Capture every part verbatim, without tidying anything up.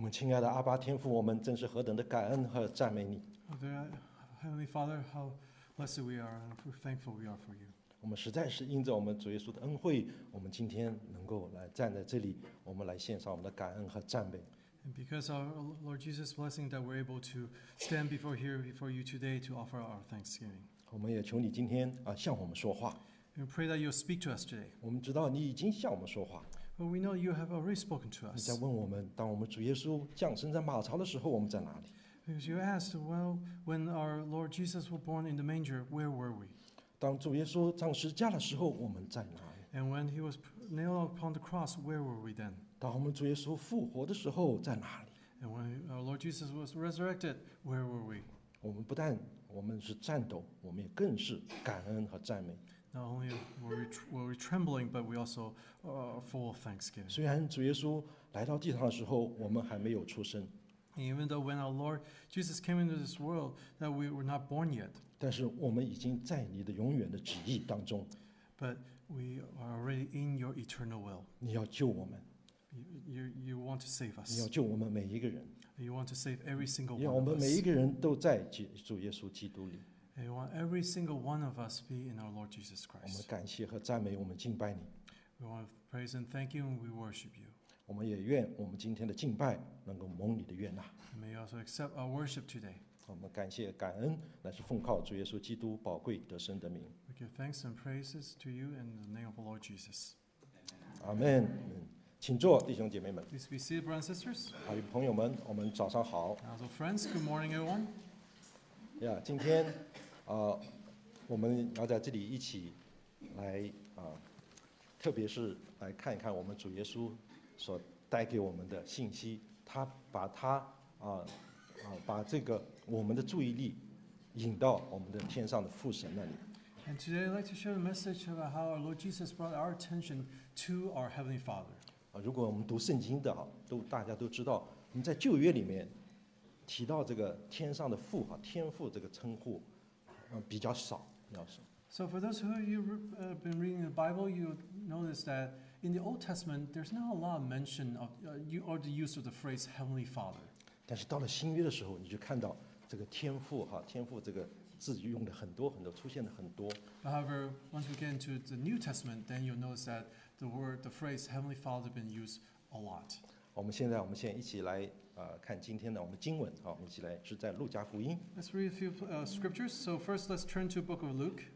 们亲爱的阿爸天父，我们真是何等的感恩和赞美你。 Oh, dear Heavenly Father, how blessed we are and how thankful we are for you. 我们实在是因着我们主耶稣的恩惠，我们今天能够来站在这里，我们来献上我们的感恩和赞美。 And because our Lord Jesus' blessing that we're able to stand before here before you today to offer our thanksgiving. 我们也求你今天啊向我们说话。 And we pray that you'll speak to us today. 我们知道你已经向我们说话， But we know you have already spoken to 你在 us. 问我们，当我们主耶稣降生在马槽的时候，我们在哪里？ Because you asked, well, when our Lord Jesus was born in the manger, where were we? 当主耶稣上十字架的时候，我们在哪里？ And when he was nailed upon the cross, where were we then? 当我们主耶稣复活的时候，在哪里？ And when our Lord Jesus was resurrected, where were we? 我们不但我们是战斗，我们也更是感恩和赞美。 Not only were we, were we trembling, but we also are full of thanksgiving. 虽然主耶稣来到地上的时候，我们还没有出生， And even though when our Lord Jesus came into this world, that we were not born yet, 但是我们已经在你的永远的旨意当中， but we are already in your eternal will. 你要救我们， You, you, you want to save 你要 us. 救我们每一个人， You want to save every single 让 one 我 of 们每一 us. 个人都在主耶稣基督里。 And you want every single one of us be in our Lord Jesus 我们 Christ. 感谢和赞美，我们敬拜你。 We want to praise and thank you, and we worship you. 我们也愿我们今天的敬拜能够蒙你的悦纳。 And may you also accept our worship today. 我们感谢感恩，乃是奉靠主耶稣基督宝贵得胜的名。 We give thanks and praises to you in the name of the Lord Jesus. 阿门。嗯请坐，弟兄姐妹们， Please be seated, brothers and sisters. 还有朋友们，我们早上好。 Also, friends, good morning, everyone. 呀，今天啊、呃我们要在这里一起来啊、特别是来看一看我们主耶稣所带给我们的信息，他把他啊啊、把这个我们的注意力引到我们的天上的父神那里。 And today I'd like to share a message about how our Lord Jesus brought our attention to our Heavenly Father. 啊，如果我们读圣经的哈，都大家都知道，我们在旧约里面提到这个天上的父哈，天父这个称呼，嗯、比较少，比较少。 So for those who you have been reading the Bible, you notice that in the Old Testament, there's not a lot of mention of uh, you or the use of the phrase Heavenly Father. 但是到了新约的时候，你就看到这个天父哈，天父这个字用的很多很多，出现的很多。 However, once we get into the New Testament, then you'll notice that the word, the phrase Heavenly Father, has been used a lot. 我们现在，我们现在一起来呃看今天的我们经文啊，我们一起来是在路加福音。 Let's read a few uh, scriptures. So first, let's turn to the book of Luke.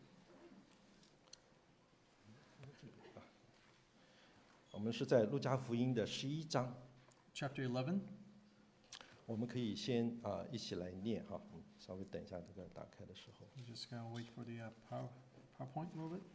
我们是在路加福音的十一章， Chapter eleven. 我们可以先啊、一起来念哈，嗯，稍微等一下这个打开的时候。 We're just gonna wait for the uh, power, PowerPoint a little bit.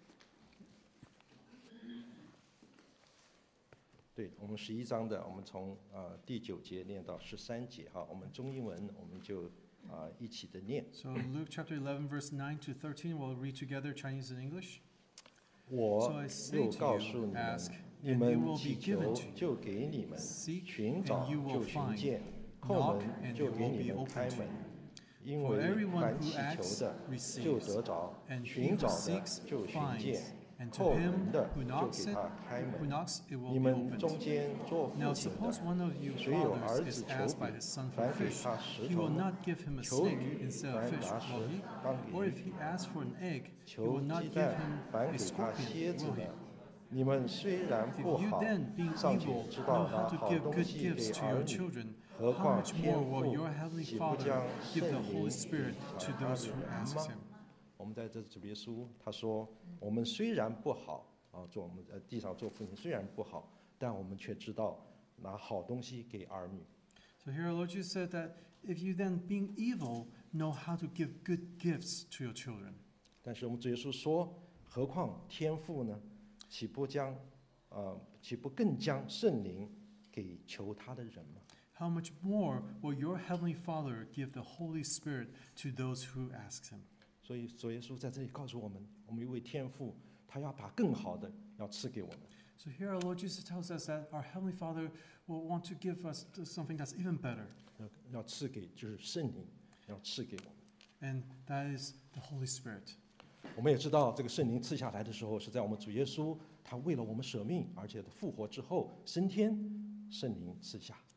对，我们十一章的，我们从呃第九节念到十三节哈，我们中英文我们就啊、一起的念。 So Luke chapter eleven, verse nine to thirteen, we'll read together Chinese and English. 我 So I say 又 to 告 you, 诉你们 ask,， 你 and it 们 will 祈 be 求 given to you. 就给你们， Seek, 寻找 and you 就 will 寻 find. 见，叩 Knock, 门 and 就 it 给 will 你 be 们 opened 开 to 门 you. 因 For 为 everyone 凡 who 祈求 asks 的 receives, 就得着， and he 寻 who 找的 seeks 就寻 finds, 见， and to 叩门 him 的 who 就 knocks 给 it, 他开 who 门。 knocks, it 你 will be 们中 opened. 间做父 Now 亲 suppose 的， one of you 谁有儿 fathers 子 is 求 asked by 饼 his son， for 反给 fish, 他石 he 头 will 呢？ not give him a 求 snake 鱼 instead of 反 fish, 拿石 will he? 当 Or 给 if he asks for an egg, he 求 will 鸡 not give 蛋 him 反 a 给他 scorpion, 蝎子 will 呢 he?？ 你们虽然 If 不 you 好， then, being 尚且 evil, 知 know 道拿 how to 好 give 东 good 西给 gifts to 儿 your 女， children, 何 how 况 much 天 more will 父 your heavenly 岂不 Father 将 give 圣 the 灵 Holy Spirit 给 to 他 those who 人 ask 吗？ him? 我们在这主耶稣他说，我们虽然不好啊，做我们呃地上做父亲虽然不好，但我们却知道拿好东西给儿女。 So here our Lord Jesus said that if you then, being evil, know how to give good gifts to your children. 但是我们主耶稣说，何况天父呢？岂不将呃岂不更将圣灵给求他的人吗？ How much more will your heavenly Father give the Holy Spirit to those who ask him? 所以主耶稣在这里告诉我们，我们一位天父，他要把更好的要赐给我们。 So here our Lord Jesus tells us that our heavenly Father will want to give us something that's even better, 要要赐给就是圣灵，要赐给我们。 and that is the Holy Spirit. 我们也知道，这个圣灵赐下来的时候，是在我们主耶稣他为了我们舍命，而且复活之后升天，圣灵赐下。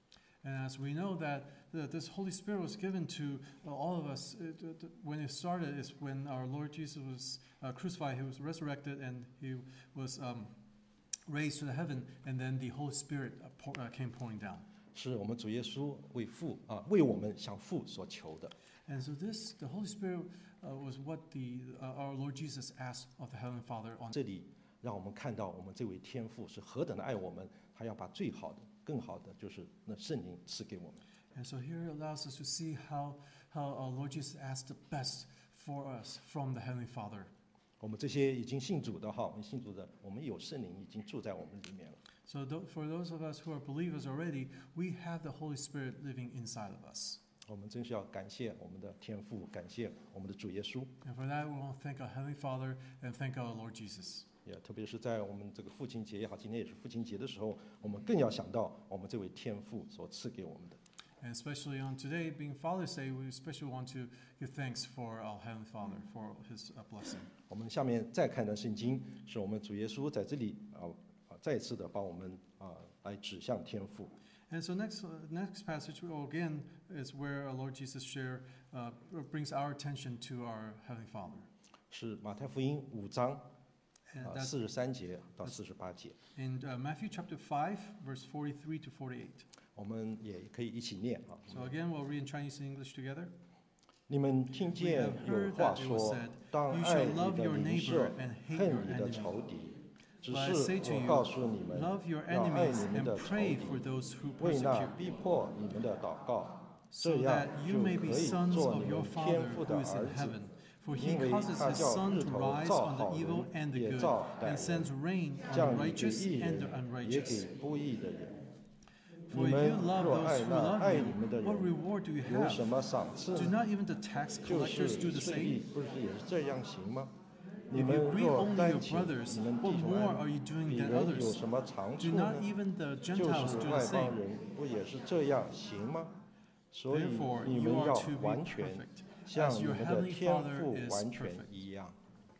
And as we know that the, this Holy Spirit was given to uh, all of us, it, it, when it started is when our Lord Jesus was uh, crucified, he was resurrected, and he was um, raised to the heaven, and then the Holy Spirit uh, pour, uh, came pouring down. 是我们主耶稣为父啊，为我们向父所求的。 And so this, the Holy Spirit uh, was what the uh, our Lord Jesus asked of the Heavenly Father on. 这里让我们看到我们这位天父是何等的爱我们，他要把最好的、更好的，就是那圣灵赐给我们。 And so here it allows us to see how how our Lord Jesus asked the best for us from the Heavenly Father. 我们这些已经信主的哈，我们信主的，我们有圣灵已经住在我们里面了。 So th- for those of us who are believers already, we have the Holy Spirit living inside of us. 我们真是要感谢我们的天父，感谢我们的主耶稣。 And for that, we want to thank our Heavenly Father and thank our Lord Jesus. 也特别是在我们这个父亲节也好，今天也是父亲节的时候，我们更要想到我们这位天父所赐给我们的。 And especially on today, being Father's Day, we especially want to give thanks for our Heavenly Father, for His uh, blessing. 我们下面再看的圣经，是我们主耶稣在这里啊啊再次的把我们啊来指向天父。 And so next uh, next passage, well, again, is where our Lord Jesus share uh, brings our attention to our Heavenly Father. 是马太福音五章 And 啊 that's 四十三节到四十八节， in uh, Matthew chapter five, verse forty-three to forty-eight. 我们也可以一起念啊。 So again, we'll read in Chinese and English together. 你们听见有话说，当爱你的邻舍，恨你的仇敌。只 But I say 是 to 我 you, 告诉你们， love your 要爱 enemies 你们 and 的仇 pray 敌， for those who 为那 persecute, 逼迫你们的祷告， so 这样 that you 就 may be 可以 sons 做 of 你 your 们 Father 天父的 who is 儿 in 子。 heaven. For he 因为 causes 他 his 叫 sun 日 to 头 rise 照 on 好 the evil 人， and the 也 good, 照歹 and sends 人， rain on 降 the 雨给 righteous 义 and the 人，也 unrighteous. 给不义的人。你 For 们 you love 若 those 爱 who 那 love 爱 you, 你们的 what 人， reward do you 有什 have? 么赏赐 Do 呢？ not even the tax 就 collectors 是 do the 税 same? 吏，不是也是这样行吗？你 If 们 you greet 若 only 单 your 请 brothers, 你们 what 弟兄 more 爱 are you doing 比 than 人有 others? 什么长 Do 处 not 呢？ even the 就 Gentiles 是 do the 外邦 same? 人不也是这样行吗？所以 Therefore, 你 you 们 are 要 to be 完全 perfect, 像 as 你 your 们的 heavenly 天 Father 父 is 完全 perfect. 一样。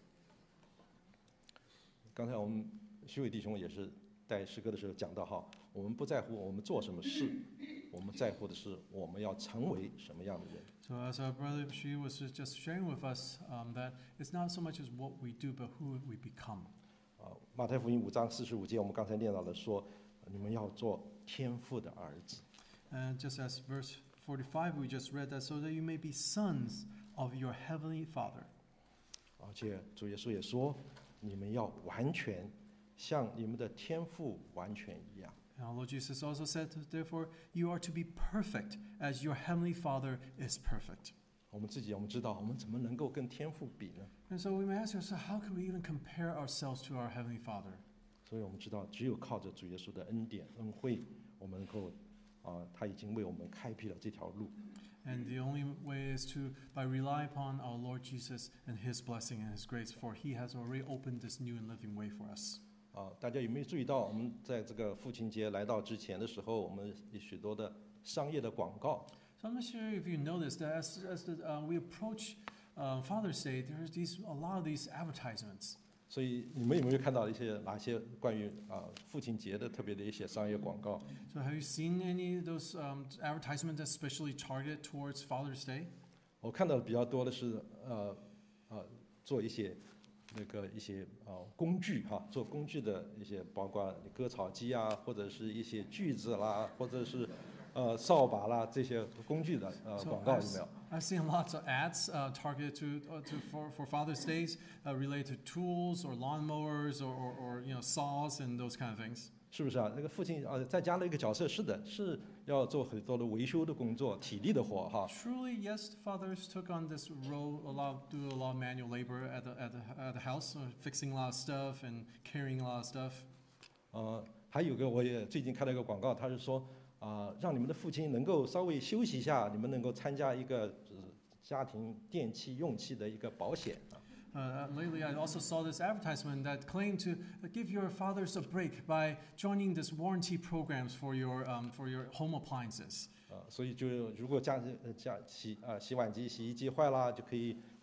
刚才我们徐伟弟兄也是带诗歌的时候讲到哈，我们不在乎我们做什么事，我们在乎的是我们要成为什么样的人。 So as our brother Shi was just sharing with us, um, that it's not so much as what we do, but who we become. 啊，马太福音五章四十五节，我们刚才念到了说，你们要做天父的儿子。 And just as verse forty-five we just read that, so that you may be sons of your heavenly Father. 而且主耶稣也说，你们要完全像你们的天父完全一样。 And our Lord Jesus also said, therefore, you are to be perfect as your heavenly Father is perfect. 我们自己我们知道，我们怎么能够跟天父比呢？ And so we may ask ourselves, how can we even compare ourselves to our heavenly Father? 所以我们知道，只有靠着主耶稣的恩典恩惠，我们能够啊，他已经为我们开辟了这条路。 And the only way is to by rely upon our Lord Jesus and His blessing and His grace, for He has already opened this new and living way for us. 啊，大家有没有注意到，我们在这个父亲节来到之前的时候，我们有许多的商业的广告。 So I'm not sure if you noticed that as, as the, uh, we approach uh, Father's Day, there's these a lot of these advertisements. 所以你们有没有看到一些哪些关于啊父亲节的特别的一些商业广告？ So have you seen any of those um, advertisements that's especially targeted towards Father's Day? 我看到的比较多的是呃呃做一些那个一些呃工具哈，做工具的一些，包括割草机啊，或者是一些锯子啦，或者是呃扫把啦这些工具的呃 So 广告有 I've, 没有？ I've seen lots of ads uh, targeted to, uh, to for, for Father's Days uh, related to tools or lawnmowers or, or, or you know saws and those kind of things. 是不是啊？那个父亲啊，再加了一个角色，是的，是要做很多的维修的工作，体力的活哈。 Truly, yes, fathers took on this role, a lot, do a lot of manual labor at the, at the, at the house, uh, fixing a lot of stuff and carrying a lot of stuff. 呃，还有个我也最近看到一个广告，他是说啊、让你们的父亲能够稍微休息一下，你们能够参加一个、呃、家庭电器用器的一个保险啊。 Uh, lately, I also saw this advertisement that claimed to give your fathers a break by joining this warranty programs for your um, for your home appliances. 啊，所以就如果家呃家洗啊、洗碗机、洗衣机坏了，就可以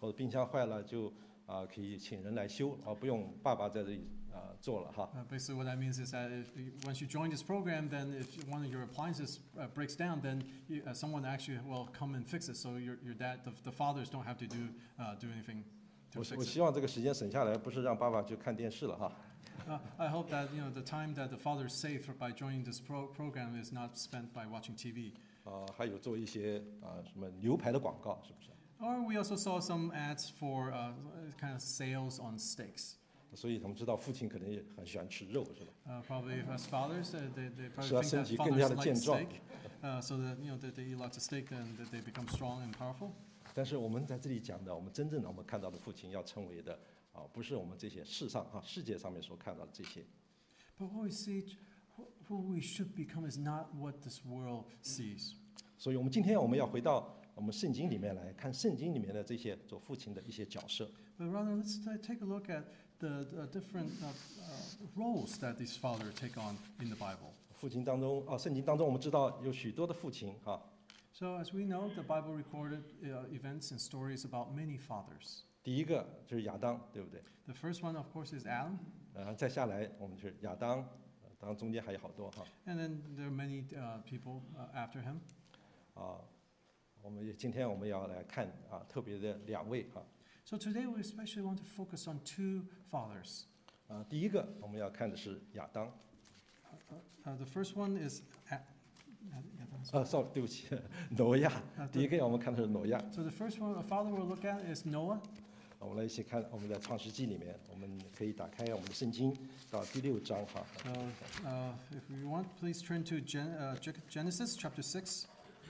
或者冰箱坏了就啊、可以请人来修，而不用爸爸在这里啊、做了哈。 Uh, basically, what that means is that if you, once you join this program, then if one of your appliances uh, breaks down, then you, uh, someone actually will come and fix it. So your, your dad, the, the fathers don't have to do uh, do anything 我 to 我 fix it. 希望这个时间省下来，不是让爸爸去看电视了哈。 Uh, I hope that you know the time that the fathers save for, by joining this pro- program is not spent by watching T V. 啊、还有做一些啊、什么牛排的广告，是不是？ Or we also saw some ads for uh, kind of sales on steaks. 所以他们知道父亲可能也很喜欢吃肉，是吧？ Uh, probably as fathers, uh, they, they 是要 probably 身 think 体 that 更加 fathers 的 like 健壮。 steak, uh, so that you know that they eat lots of steak and that they become strong and powerful. 但是我们在这里讲的，我们真正的我们看到的父亲要成为的啊，不是我们这些世上啊世界上面所看到的这些。 But what we see, who- who we should become is not what this world sees. 所以我们今天我们要回到我们圣经里面来看圣经里面的这些做父亲的一些角色。 But rather, let's ta- take a look at the, the different uh, uh, roles that these fathers take on in the Bible. 父亲当中啊，圣经当中我们知道有许多的父亲啊， So, as we know, the Bible recorded uh, events and stories about many fathers. 第一个就是亚当，对不对？ The first one, of course, is Adam, 然后再下来我们就是亚当，呃当然中间还有好多哈 and then there are many uh, people uh, after him. 啊。我们也今天我们要来看啊特别的两位啊 So today we especially want to focus on two fathers. 啊，第一个我们要看的是亚当 Uh, the first one is A- uh, 啊，sorry，对不起，挪亚。 uh, 第一 the- 个我们看的是挪亚。 so the first one, a father we'll look at is Noah. 我们来一起看我们在创世纪里面，我们可以打开我们的圣经到第六章哈。 So, uh, if you want, please turn to Gen- uh, Ge- Genesis chapter six.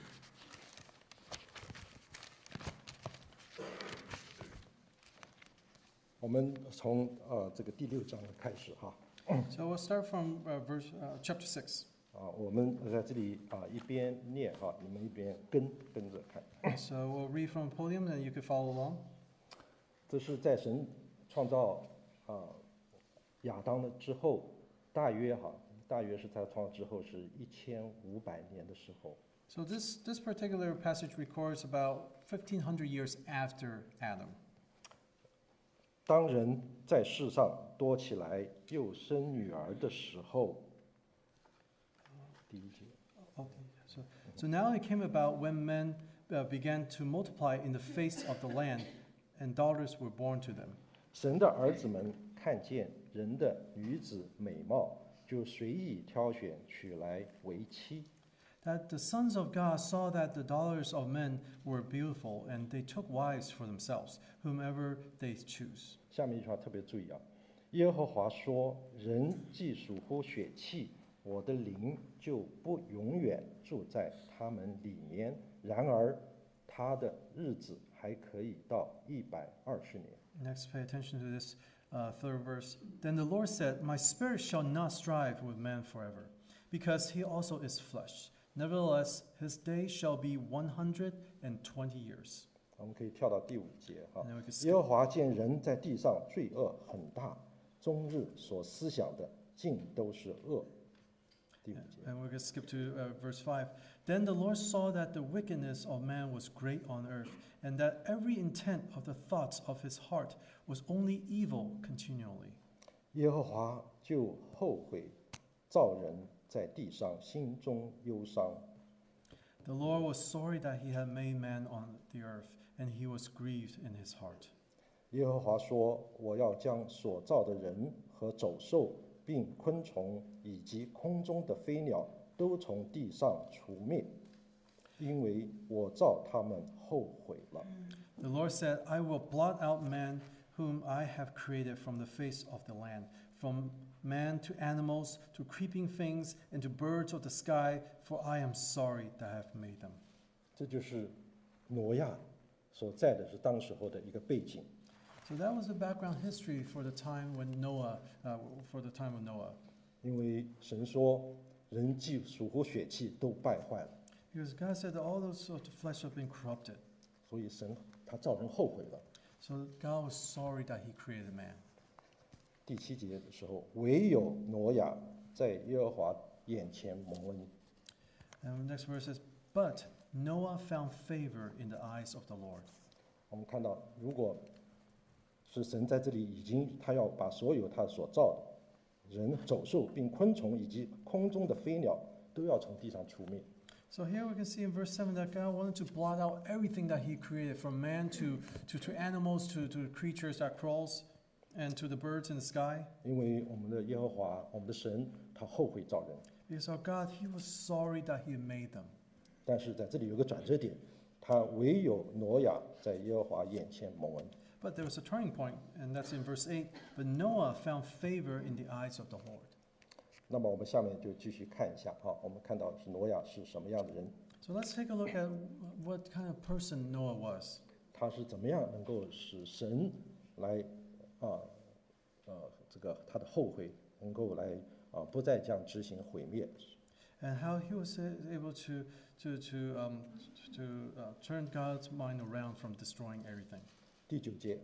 我们从呃这个第六章开始哈。 So we'll start from uh, verse uh, chapter six. 啊，我们在这里啊一边念哈，你们一边跟跟着看。 So we'll read from the podium, and you can follow along. 这是在神创造啊亚当的之后，大约哈，大约是在创造之后是一千五百年的时候。 So this this particular passage records about fifteen hundred years after Adam. 当人在世上多起来，又生女儿的时候，第一节。 Okay. So, so now it came about when men uh, began to multiply in the face of the land, and daughters were born to them. 神的儿子们看见人的女子美貌，就随意挑选娶来为妻。 That the sons of God saw that the daughters of men were beautiful, and they took wives for themselves, whomever they choose. 下面一句话特别注意啊，耶和华说：“人既属乎血气，我的灵就不永远住在他们里面。然而，他的日子还可以到一百二十年。” Next, pay attention to this uh, third verse. Then the Lord said, My spirit shall not strive with man forever, because he also is flesh. Nevertheless, his days shall be one hundred and twenty years. 我们可以跳到第五节哈 And then we can 耶 skip. 和华见人在地上罪恶很大，终日所思想的尽都是恶。第五节， And we can skip to uh, verse five. Then the Lord saw that the wickedness of man was great on earth, and that every intent of the thoughts of his heart was only evil continually. 耶和华就后悔造人在地上心中忧伤。 The Lord was sorry that he had made man on the earth, and he was grieved in his heart. 耶和华说：“我要将所造的人和走兽，并昆虫以及空中的飞鸟，都从地上除灭，因为我造他们后悔了。” The Lord said, I will blot out man whom I have created from the face of the land, from man to animals, to creeping things, and to birds of the sky, for I am sorry that I have made them. 这就是挪亚所在的是当时候的一个背景。 So that was the background history for the time when Noah, uh, for the time of Noah. 因为神说，人既属乎血气，都败坏了， Because God said that all those of the flesh have been corrupted. 所以神他造人后悔了。 So God was sorry that he created man. 第七节的时候，唯有挪亚在耶和华眼前蒙恩。 And the next verse says, But Noah found favor in the eyes of the Lord. 我们看到，如果是神在这里已经，他要把所有他所造的人、走兽，并昆虫以及空中的飞鸟，都要从地上除灭。 So here we can see in verse seven that God wanted to blot out everything that He created, from man to, to, to animals, to, to creatures that crawls, and to the birds in the sky. 因为我们的耶和华，我们的神，他后悔造人。 Because our God, He was sorry that He had made them. 但是在这里有个转折点，他唯有挪亚在耶和华眼前蒙恩。 But there was a turning point, and that's in verse eight. But Noah found favor in the eyes of the Lord. 那么我们下面就继续看一下哈，我们看到是挪亚是什么样的人， So let's take a look at what kind of person Noah was. 他是怎么样能够使神来啊呃这个他的后悔能够来啊不再这样执行毁灭。 And how he was able to to to um, to uh, turn God's mind around from destroying everything. 第九节，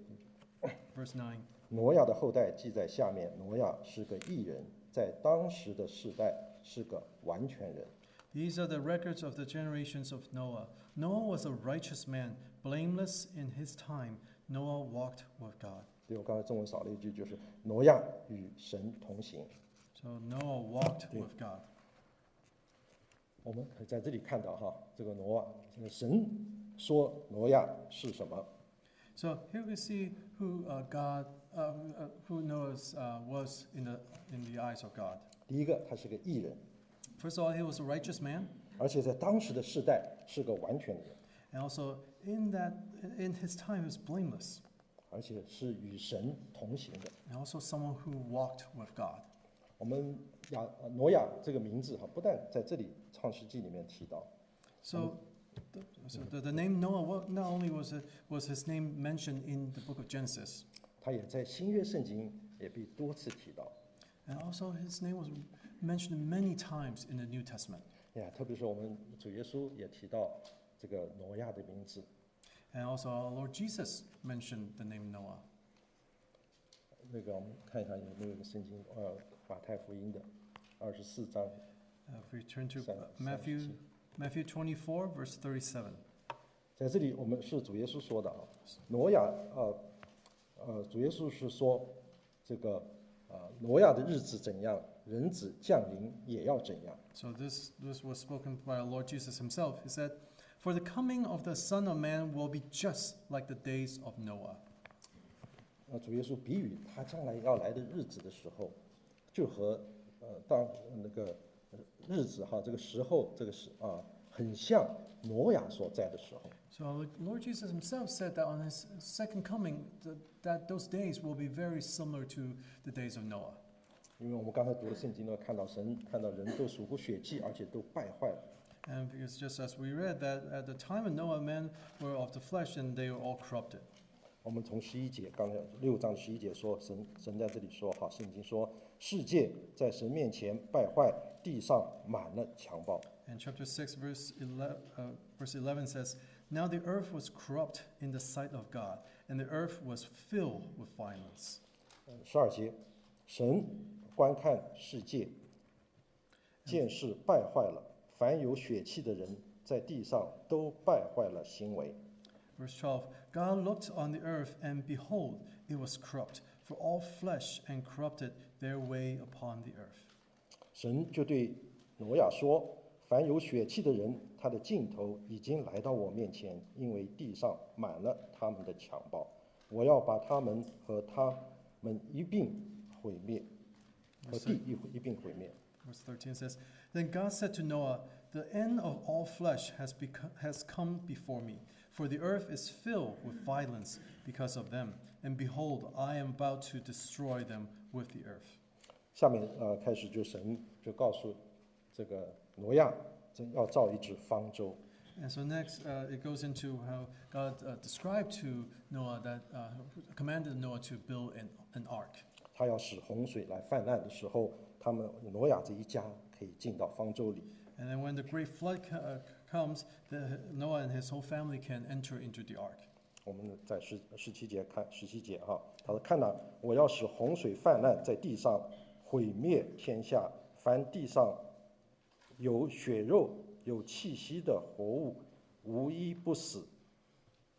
Verse nine. 挪亚的后代记在下面，挪亚是个义人，在当时的世代是个完全人。 These are the records of the generations of Noah. Noah was a righteous man, blameless in his time. Noah walked with God. 对，我刚才中文少了一句，就是挪亚与神同行。 So Noah walked Yeah. with God. 我们可以在这里看到哈，这个挪亚，这个神说挪亚是什么？ So here we see who uh, God, uh, uh, who Noah uh, was in the in the eyes of God. 第一个，他是个义人， First of all, he was a righteous man, 而且在当时的世代是个完全的人， and also in that in his time he was blameless, 而且是与神同行的。 and also someone who walked with God. 我们亚呃挪亚这个名字哈，不但在这里创世纪里面提到， So, the, so the, the name Noah, well, not only was it, was his name mentioned in the book of Genesis, 他也在新约圣经也被多次提到。 and also his name was mentioned many times in the New Testament. 呀，特别是我们主耶稣也提到这个挪亚的名字。 And also our Lord Jesus mentioned the name Noah. 那个我们看一下有没有一个圣经，呃，马太福音的二十四章 Uh, if we turn to 三 uh, 三十 Matthew, 七。 Matthew twenty-four, verse thirty-seven. 在这里，我们是主耶稣说的啊，挪亚，呃，呃，主耶稣是说，这个，呃，挪亚的日子怎样，人子降临也要怎样。 So this, this was spoken by our Lord Jesus himself. He said, "For the coming of the Son of Man will be just like the days of Noah." 呃，主耶稣比喻他将来要来的日子的时候，就和呃当那个呃日子哈，这个时候这个时啊，很像挪亚所在的时候。 So our Lord Jesus himself said that on his second coming, that, that those days will be very similar to the days of Noah. 因为我们刚才读的圣经呢，看到神看到人都属乎血气，而且都败坏了。 And because just as we read that at the time of Noah, men were of the flesh and they were all corrupted. 我们从十一节，刚才六章十一节说，神神在这里说哈，圣经说，世界在神面前败坏，地上满了强暴。 And chapter six, verse eleven, uh, verse eleven says, "Now the earth was corrupt in the sight of God, and the earth was filled with violence." 呃十二节，神观看世界，见事败坏了，凡有血气的人在地上都败坏了行为。 Verse twelve, "God looked on the earth, and behold, it was corrupt, for all flesh and corrupted their way upon the earth." 神就对挪亚说：“凡有血气的人，他的尽头已经来到我面前，因为地上满了他们的强暴，我要把他们和他们一并毁灭，和地一一并毁灭。” Verse thirteen says, "Then God said to Noah, The end of all flesh has, become, has come before me, for the earth is filled with violence because of them. And behold, I am about to destroy them with the earth." 下面呃开始就神就告诉这个挪亚，真要造一只方舟。 And so next, uh, it goes into how God uh, described to Noah that uh, commanded Noah to build an, an ark. 他要使洪水来泛滥的时候，他们挪亚这一家可以进到方舟里。 And then when the great flood co- uh, comes, the, Noah and his whole family can enter into the ark. 我们在十十七节看十七节哈，他说：“看哪，我要使洪水泛滥在地上，毁灭天下，凡地上有血肉、有气息的活物，无一不死。”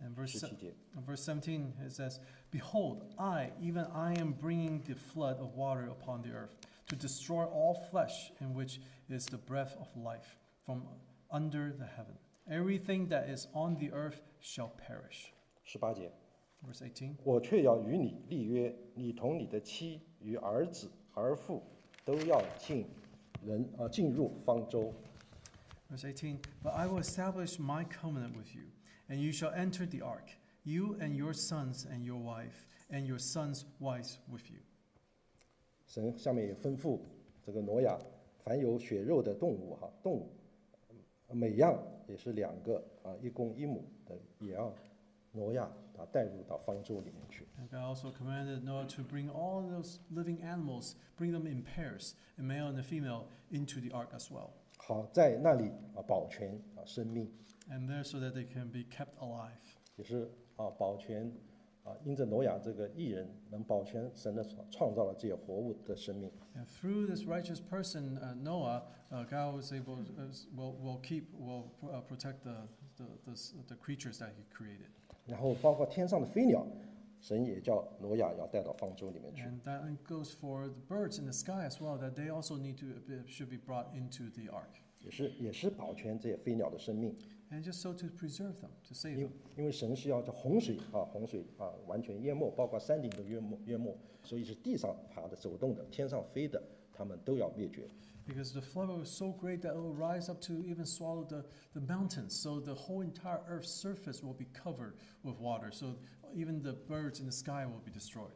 And verse 十七节。 in verse seventeen it says, "Behold, I, even I am bringing the flood of water upon the earth, to destroy all flesh, in which is the breath of life, from under the heaven. Everything that is on the earth shall perish." 十八节， Verse eighteen, 我却要与你立约，你同你的妻与儿子儿妇都要进人啊、进入方舟。 verse eighteen, "But I will establish my covenant with you, and you shall enter the ark, you and your sons and your wife, and your sons' wives with you." 神下面也吩咐这个挪亚，凡有血肉的动物哈，动物每样也是两个啊，一公一母的，也要挪亚啊带入到方舟里面去。 And God also commanded Noah to bring all those living animals, bring them in pairs, a male and a female, into the ark as well. 好，在那里啊保全啊生命， And there so that they can be kept alive. 也是啊保全啊，因着挪亚这个艺人能保全神的创造了这些活物的生命。 And through this righteous person, uh, Noah, uh, God was able, uh, will, will keep, will uh, protect the, the, the, the creatures that he created. 然后包括天上的飞鸟，神也叫挪亚要带到方舟里面去。 And that goes for the birds in the sky as well, that they also need to, be, should be brought into the ark. 也是也是保全这些飞鸟的生命， And just so to preserve them, to save 因 them. 因为神是要这洪水啊，洪水啊完全淹没，包括山顶都淹没淹没，所以是地上爬的、走动的、天上飞的，他们都要灭绝。 Because the flood was so great that it will rise up to even swallow the, the mountains. So the whole entire earth's surface will be covered with water. So even the birds in the sky will be destroyed.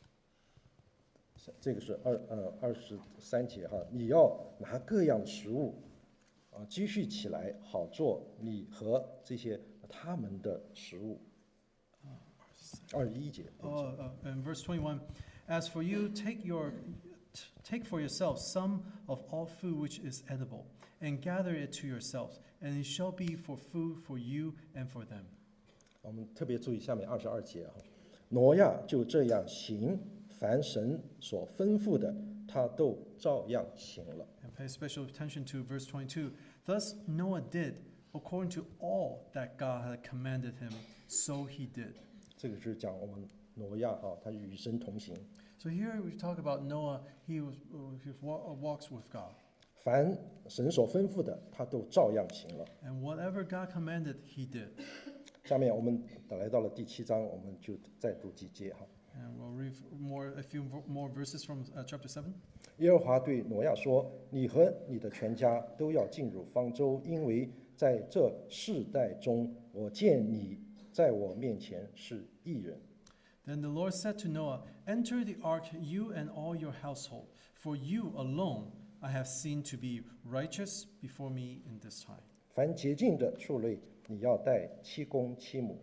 这个是二呃二十三节哈，你要拿各样的食物啊积蓄起来，好做你和这些他们的食物。二十一节， Oh, uh, in verse twenty-one, "As for you, take your t- take for yourselves some of all food which is edible, and gather it to yourselves, and it shall be for food for you and for them." 我们特别注意下面二十二节哈，挪亚就这样行，凡神所吩咐的，他都照样行了。 And pay special attention to verse twenty-two. "Thus Noah did, according to all that God had commanded him, so he did." 这个是讲我们挪亚哈，他与神同行， So here we talk about Noah. He was he wa- walks with God, 凡神所吩咐的，他都照样行了。 and whatever God commanded, he did. 下面我们来到了第七章，我们就再读几节哈。 And we'll read more a few vo- more verses from uh, chapter seven. 耶和华对挪亚说：“你和你的全家都要进入方舟，因为在这世代中，我见你在我面前是义人。 Then the Lord said to Noah, "Enter the ark, you and all your household, for you alone I have seen to be righteous before me in this time. 凡洁净的畜类，你要带七公七母。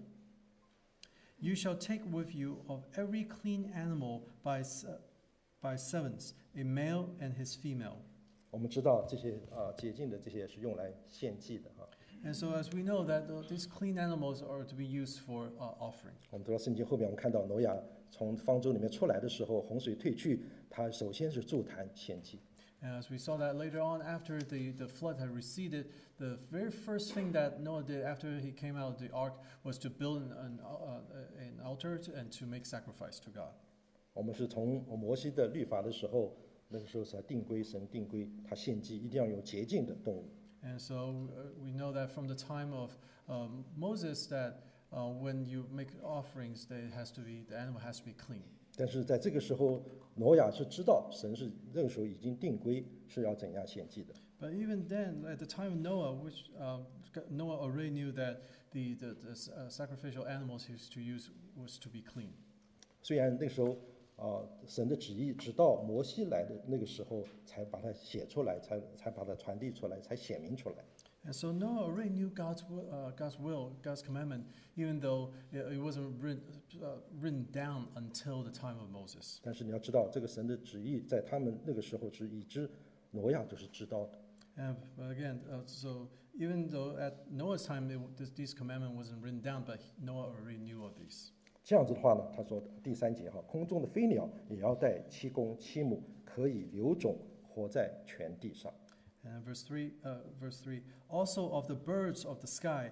You shall take with you of every clean animal by se- by sevens, a male and his female." ” 我们知道这些啊洁净的这些是用来献祭的哈。 And so, as we know that uh, these clean animals are to be used for uh, offering. 我们读到圣经后面，我们看到挪亚从方舟里面出来的时候，洪水退去，他首先是筑坛献祭。 And as we saw that later on, after the, the flood had receded, the very first thing that Noah did after he came out of the ark was to build an, an, uh, an altar to, and to make sacrifice to God. 我们是从摩西的律法的时候，那个时候才定规，神定规，他献祭一定要有洁净的动物。 And so uh, we know that from the time of um, Moses that uh, when you make offerings, that it has to be, the animal has to be clean. 但是在这个时候，挪亚是知道神是那个时候已经定规是要怎样献祭的。 But even then, at the time of Noah, which um, Noah already knew that the, the, the uh, sacrificial animals he was to use was to be clean. 虽然那时候啊、神的旨意直到摩西来的那个时候才把它写出来，才才把它传递出来，才显明出来。 And so Noah already knew God's will, uh, God's will, God's commandment, even though it, it wasn't written, uh, written down until the time of Moses. 但是你要知道，这个神的旨意在他们那个时候是已知，挪亚就是知道的。 And, but again, uh, so even though at Noah's time it, this, this commandment wasn't written down, but Noah already knew of these. 这样子的话呢，他说第三节哈，空中的飞鸟也要带七公七母，可以留种，活在全地上。 And verse three, uh, verse three, also of the birds of the sky,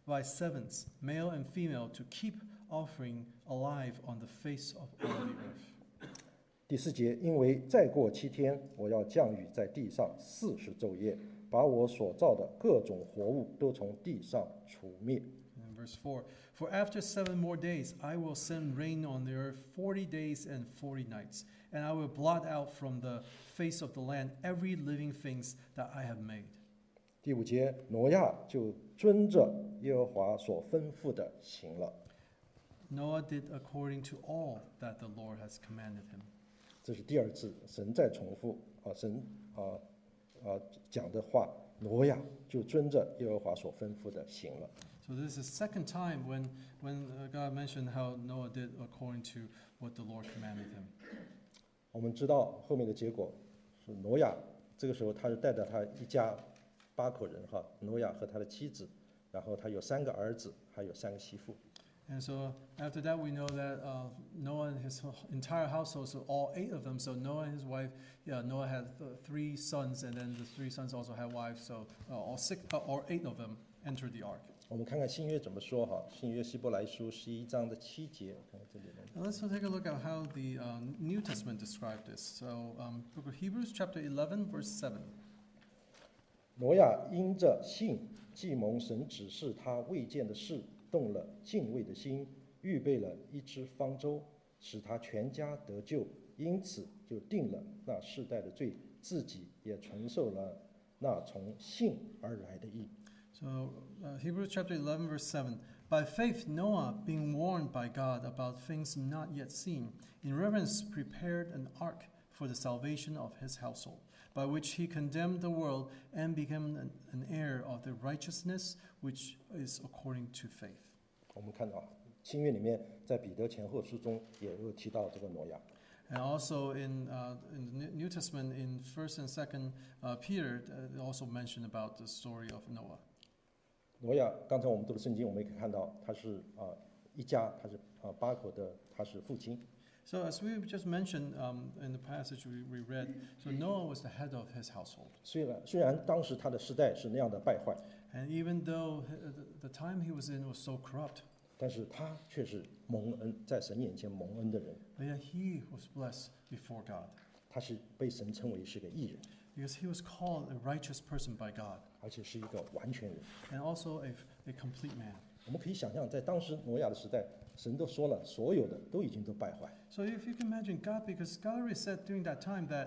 by sevens, male and female, to keep offering alive on the face of all the earth. 第四节，因为再过七天，我要降雨在地上四十昼夜，把我所造的各种活物都从地上除灭。 And verse four, for after seven more days I will send rain on the earth forty days and forty nights, and I will blot out from the face of the land every living things that I have made. 第五节，挪亚就遵着耶和华所吩咐的行了。 Noah did according to all that the Lord has commanded him. 这是第二次神再重复啊，神啊啊讲的话，挪亚就遵着耶和华所吩咐的行了。 So this is the second time when, when uh, God mentioned how Noah did according to what the Lord commanded him. 我们知道后面的结果是挪亚，这个时候他是带着他一家八口人哈，挪亚和他的妻子，然后他有三个儿子，还有三个媳妇。 And so after that, we know that uh, Noah and his entire household, so all eight of them, so Noah and his wife, yeah, Noah had th- three sons, and then the three sons also had wives, so uh, all six, uh, or eight of them entered the ark. 我们看看新约怎么说哈，新约希伯来书十一章的七节，看看这里呢。 Now let's take a look at how the uh, New Testament described this. So, um, Book of Hebrews, chapter eleven, verse seven. 挪亚因着信，既蒙神指示他未见的事，动了敬畏的心，预备了一只方舟，使他全家得救，因此就定了那世代的罪，自己也承受了那从信而来的义。 So, uh, Hebrews chapter eleven, verse seven. By faith, Noah, being warned by God about things not yet seen, in reverence prepared an ark for the salvation of his household, by which he condemned the world and became an, an heir of the righteousness which is according to faith. 我们看到新约里面，在彼得前后书中也有提到这个挪亚。 And also in, uh, in the New Testament, in First and Second uh, Peter, uh, they also mention about the story of Noah. 挪亚，刚才我们读的圣经，我们也可以看到他是啊、一家，他是啊、八口的，他是父亲。 So as we just mentioned um, in the passage we, we read, so Noah was the head of his household. 虽然虽然当时他的时代是那样的败坏， And even though uh, the, the time he was in was so corrupt, 但是他却是蒙恩，在神眼前蒙恩的人， but yet he was blessed before God 他是被神称为是个义人， because he was called a righteous person by God 而且是一个完全人。 and also a, a complete man. 我们可以想象，在当时挪亚的时代，神都说了，所有的都已经都败坏。 So if you can imagine God, because God already said during that time that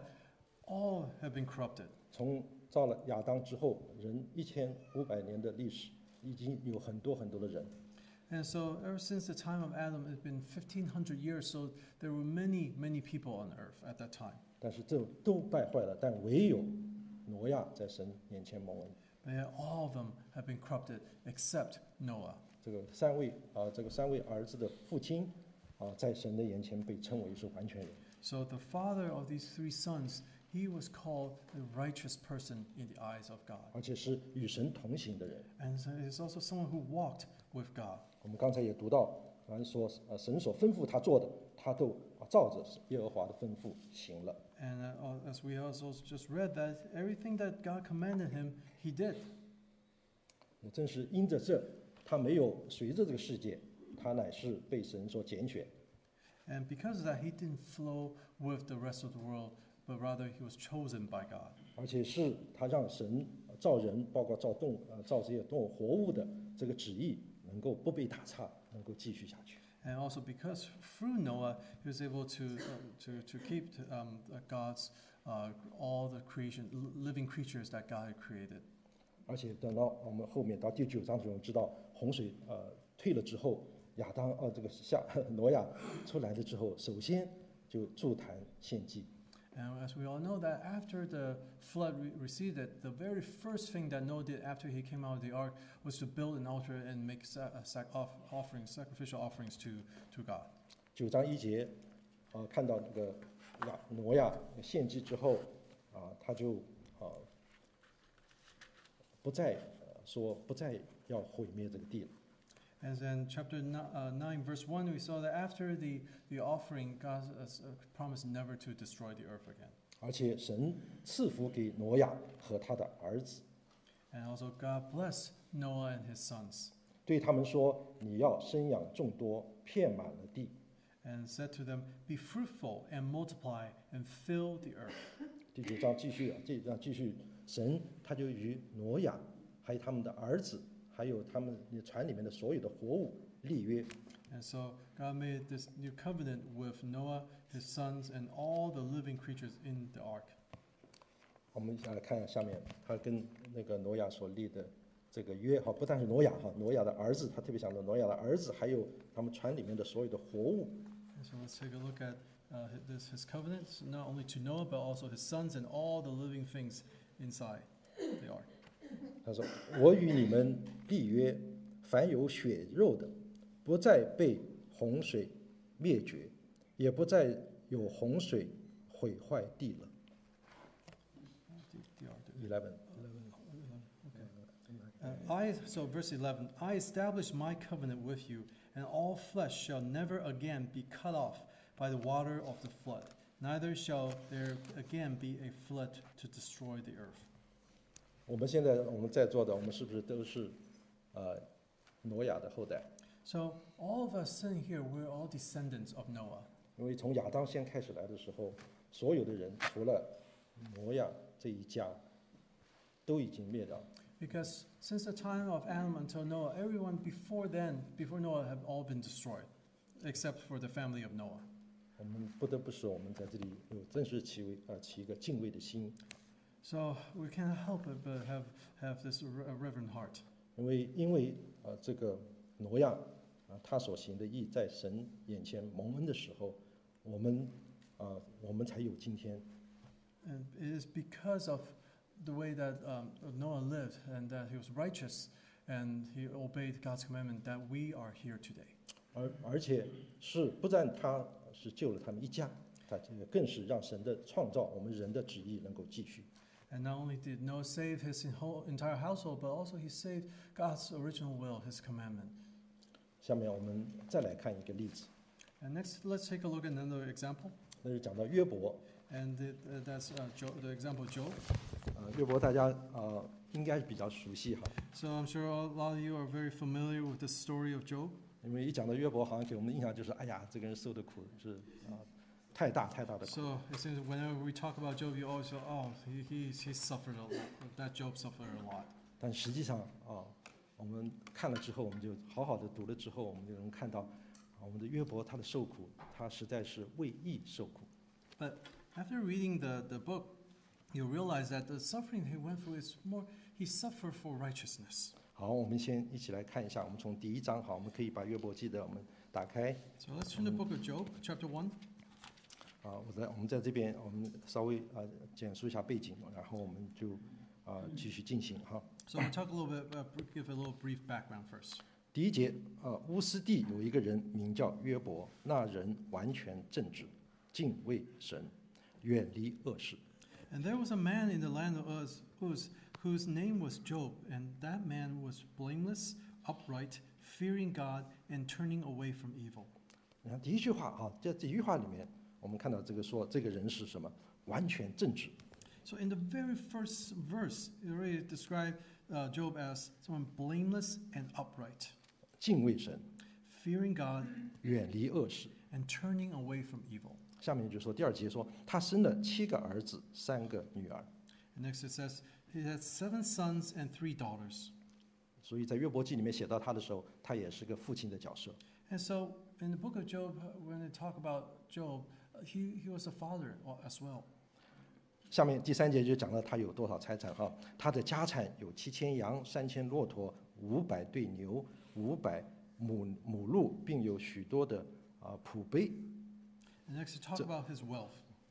all have been corrupted. 从造了亚当之后，人一千五百年的历史，已经有很多很多的人， And so ever since the time of Adam, it's been fifteen hundred years, so there were many, many people on earth at that time. 但是这都败坏了，但唯有挪亚在神面前蒙恩。 But yet all of them have been corrupted except Noah. 这个三位啊、这个三位儿子的父亲啊、在神的眼前被称为是完全人。 So the father of these three sons, he was called a righteous person in the eyes of God. 而且是与神同行的人。 And so he's also someone who walked with God. 我们刚才也读到，反正说，呃，神所吩咐他做的，他都啊照着耶和华的吩咐行了。 And uh, as we also just read that everything that God commanded him, he did. 也正是因着这，他没有随着这个世界，他乃是被神所拣选， And because of that, he didn't flow with the rest of the world, but rather he was chosen by God. 而且是他让神呃造人，包括造动呃造这些动物活物的这个旨意，能够不被打岔，能够继续下去。 And also because through Noah, he was able to, uh, to, to keep um, God's, uh, all the creation, living creatures that God had created. 而且等到我们后面到第九章的时候，知道洪水呃退了之后，亚当呃这个夏挪亚出来了之后，首先就筑坛献祭。 And as we all know that after the flood re- receded, the very first thing that Noah did after he came out of the ark was to build an altar and make sa- uh, sac- off- offerings, sacrificial offerings to, to God. 九章一节，呃，看到这个亚挪亚献祭之后，啊、他就啊、不再呃说不再要毁灭这个地了。 As in chapter ni- uh, nine, verse one, we saw that after the, the offering, God has uh, promised never to destroy the earth again. 而且神赐福给挪亚和他的儿子， And also, God blessed Noah and his sons. 对他们说：“你要生养众多，遍满了地。” and said to them, "Be fruitful and multiply and fill the earth." 第九章继续啊，这章继续，神他就与挪亚，还有他们的儿子，还有他们船里面的所有的活物立约。 And so God made this new covenant with Noah, his sons, and all the living creatures in the ark. 我们来看下面，他跟那个挪亚所立的这个约哈，不但是挪亚哈，挪亚的儿子，他特别想到挪亚的儿子，还有他们船里面的所有的活物。 And so let's take a look at uh, this his covenant, not only to Noah but also his sons and all the living things inside the ark. 他说：“我与你们立约，凡有血肉的，不再被洪水灭绝，也不再有洪水毁坏地了。” The, the ark. Eleven. Uh, I, so verse eleven, I establish my covenant with you, and all flesh shall never again be cut off by the water of the flood, neither shall there again be a flood to destroy the earth. 我们现在我们在座的，我们是不是都是呃挪亚的后代？ So all of us sitting here, we're all descendants of Noah. 因为从亚当先开始来的时候，所有的人除了挪亚这一家，都已经灭掉。 Because since the time of Adam until Noah, everyone before then, before Noah, have all been destroyed, except for the family of Noah. 我们不得不说，我们在这里有真是起为啊起一个敬畏的心， So we can't help it but have, have this re- reverent heart. 因为因为啊这个挪亚啊他所行的义，在神眼前蒙恩的时候，我们啊我们才有今天。 And it is because of the way that um, Noah lived and that he was righteous and he obeyed God's commandment that we are here today. 而而且是不但他是救了他们一家，他这个更是让神的创造，我们人的旨意能够继续。 And not only did Noah save his whole entire household, but also he saved God's original will, his commandment. 下面我们再来看一个例子， And next, let's take a look at another example. 那就讲到约伯。 And it, uh, that's uh, Job, the example of Job. 呃，约伯大家呃应该比较熟悉哈， So I'm sure a lot of you are very familiar with the story of Job. 因为一讲到约伯，好像给我们的印象就是，哎呀，这个人受的苦是啊、太大太大的苦。 So it seems whenever we talk about Job, you always go, "Oh, he he, he suffered a lot. That Job suffered a lot." 但实际上啊，我们看了之后，我们就好好的读了之后，我们就能看到，啊，我们的约伯他的受苦，他实在是为义受苦。 But after reading the, the book, you realize that the suffering he went through is more, he suffered for righteousness. 好，我们先一起来看一下，我们从第一章，好，我们可以把约伯记的我们打开。 So let's turn to the book of Job, chapter one. 啊，我在我们在这边，我们稍微啊简述一下背景，然后我们就啊继续进行哈。 So we'll talk a little bit, uh, br- give a little brief background first. 第一节，啊，乌斯地有一个人名叫约伯，那人完全正直，敬畏神，远离恶事。 And there was a man in the land of Uz, Uz whose name was Job, and that man was blameless, upright, fearing God, and turning away from evil. 你看第一句话啊，在这句话里面，我们看到这个说这个人是什么？完全正直。 So in the very first verse, it already described uh, Job as someone blameless and upright, 敬畏神， fearing God, 远离恶事。 and turning away from evil. 下面就说第二节说，他生了七个儿子，三个女儿。 And next it says, he had seven sons and three daughters. 所以在约伯记里面写到他的时候，他也是个父亲的角色。 And so in the book of Job, uh, when they talk about Job, uh, he, he was a father as well. 下面第三节就讲到他有多少财产哈，他的家产有七千羊、三千骆驼、五百对牛、五百母母鹿，并有许多的啊仆婢。 And next, to talk about his wealth.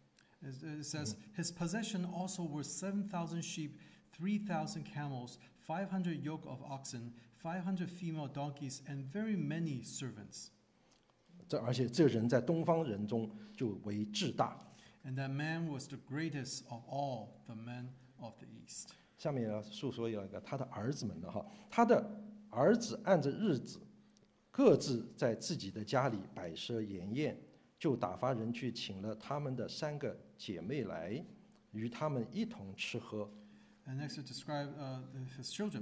It it says, his possession also were seven thousand sheep, three thousand camels, five hundred yoke of oxen, five hundred female donkeys, and very many servants. 这而且这人在东方人中就为至大。 And that man was the greatest of all the men of the East. 下面呢述说有一个他的儿子们的哈，他的儿子按着日子，各自在自己的家里摆设筵宴，就打发人去请了他们的三个姐妹来，与他们一同吃喝。 And next to describe uh, the- his children,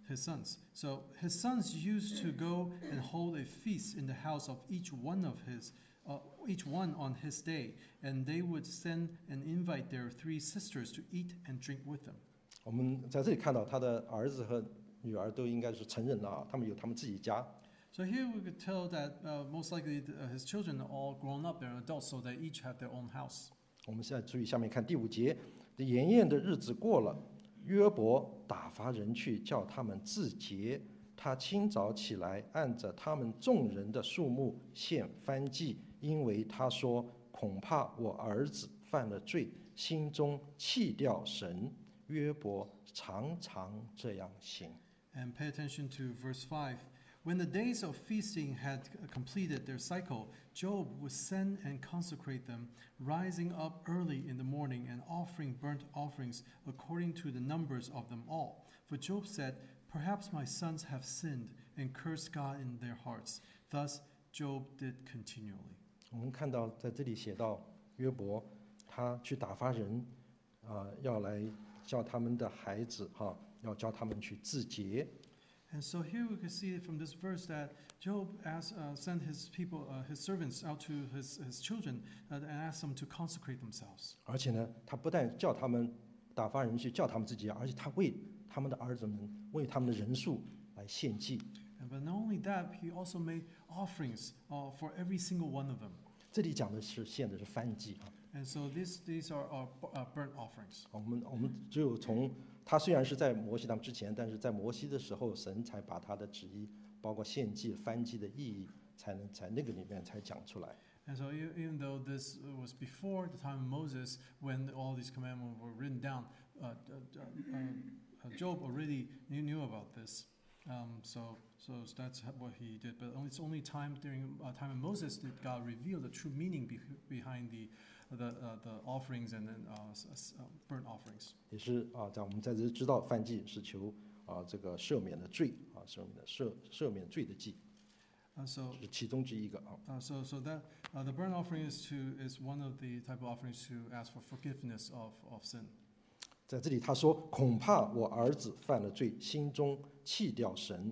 his sons. So his sons used to go and hold a feast in the house of each one of his, uh, each one on his day, and they would send and invite their three sisters to eat and drink with them. 我们在这里看到他的儿子和女儿都应该是成人了啊，他们有他们自己家。 So here we could tell that uh, most likely uh, his children are all grown up, they're adults, so they each have their own house. 我们现在注意下面看第五节，筵宴的日子过了，约伯打发人去叫他们自洁。他清早起来，按着他们众人的数目献燔祭，因为他说：“恐怕我儿子犯了罪，心中弃掉神。”约伯常常这样行。 And pay attention to verse five. When the days of feasting had completed their cycle, Job would send and consecrate them, rising up early in the morning and offering burnt offerings according to the numbers of them all. For Job said, "Perhaps my sons have sinned and cursed God in their hearts." Thus Job did continually. 我们看到在这里写到约伯，他去打发人，啊、要来叫他们的孩子哈、要叫他们去自洁。 And so here we can see from this verse that Job asked, uh, sent his people, uh, his servants out to his, his children uh, and asked them to consecrate themselves. 而且呢，他不但叫他们打发人去叫他们自己，而且他为他们的儿子们、为他们的人数来献祭。 And but not only that, he also made offerings uh, for every single one of them. 这里讲的是献的是燔祭啊。 And so these, these are our uh, burnt offerings. 我们我们只有从他虽然是在摩西他们之前，但是在摩西的时候，神才把他的旨意，包括献祭、燔祭的意义，才能在那个里面才讲出来。 And so e- even though this was before the time of Moses, when all these commandments were written down, uh, uh, uh, uh, Job already knew, knew about this. Um, so, so that's what he did. But only, it's only time during uh, time of Moses did God reveal the true meaning be- behind the the uh, the offerings and then uh, s- s- uh, burnt offerings. 也是啊，在我们在这知道燔祭是求啊这个赦免的罪啊，赦免的赦赦免罪的祭， Uh, so 是其中之一个啊。 Uh, so, so that uh, the burnt offering is to is one of the type of offerings to ask for forgiveness of, of sin. 在这里他说：“恐怕我儿子犯了罪，心中弃掉神。”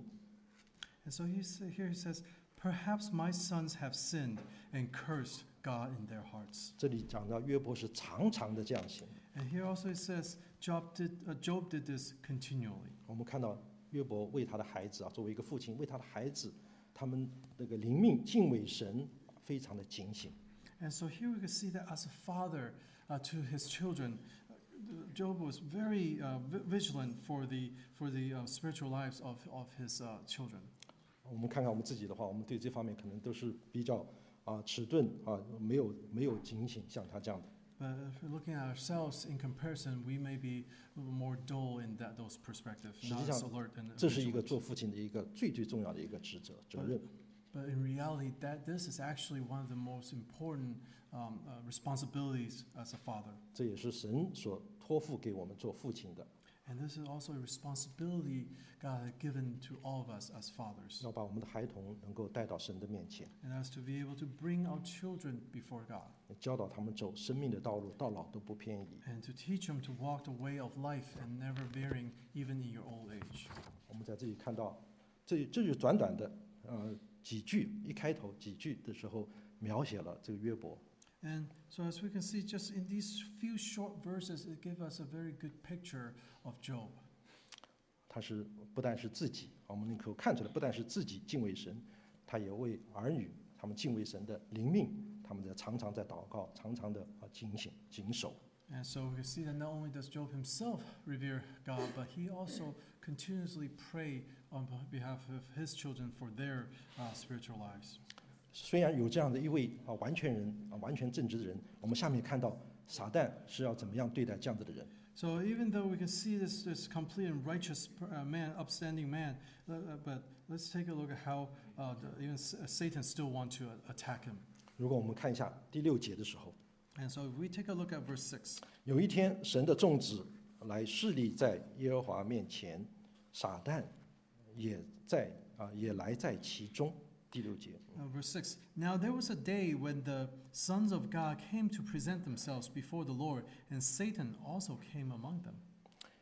And so he's, here he says, "Perhaps my sons have sinned and cursed God in their hearts." 这里讲到约伯是常常的这样行。 And here also it says Job did uh, Job did this continually. 我们看到约伯为他的孩子啊，作为一个父亲，为他的孩子，他们那个灵命敬畏神，非常的警醒。 And so here we can see that as a father uh, to his children, uh, Job was very uh, vi- vigilant for the for the uh, spiritual lives of of his uh, children. 我们看看我们自己的话，我们对这方面可能都是比较啊迟钝啊，没有没有警醒，像他这样的。 But if we're looking at ourselves in comparison, we may be a little more dull in that those perspectives, 实际 not 上 as alert and 这是一个 vigilant. 做父亲的一个最最重要的一个职责责任。 But in reality, that this is actually one of the most important um, uh, responsibilities as a father. 这也是神所托付给我们做父亲的， And this is also a responsibility God has given to all of us as fathers. 要把我们的孩童能够带到神的面前， And that's to be able to bring our children before God 教导他们走生命的道路，到老都不偏移。 and to teach them to walk the way of life and never veering even in your old age. 我们在这里看到，这这就短短的呃几句，一开头几句的时候，描写了这个约伯。 And so as we can see, just in these few short verses, it gives us a very good picture of Job. 他是不但是自己，我们能够看出来，不但是自己敬畏神，他也为儿女他们敬畏神的灵命，他们在常常在祷告，常常的啊警醒谨守。 And so we can see that not only does Job himself revere God, but he also continuously pray on behalf of his children for their uh, spiritual lives. 虽然有这样的一位啊完全人啊完全正直的人，我们下面看到撒旦是要怎么样对待这样子的人。 So even though we can see this, this complete and righteous uh, man, upstanding man, uh, uh, but let's take a look at how uh, the, even S- uh, Satan still want to uh, attack him. 如果我们看一下第六节的时候， And so if we take a look at verse six. 有一天神的众子来侍立在耶和华面前，撒旦也在啊也来在其中。第六节。 Uh, verse six. Now there was a day when the sons of God came to present themselves before the Lord, and Satan also came among them.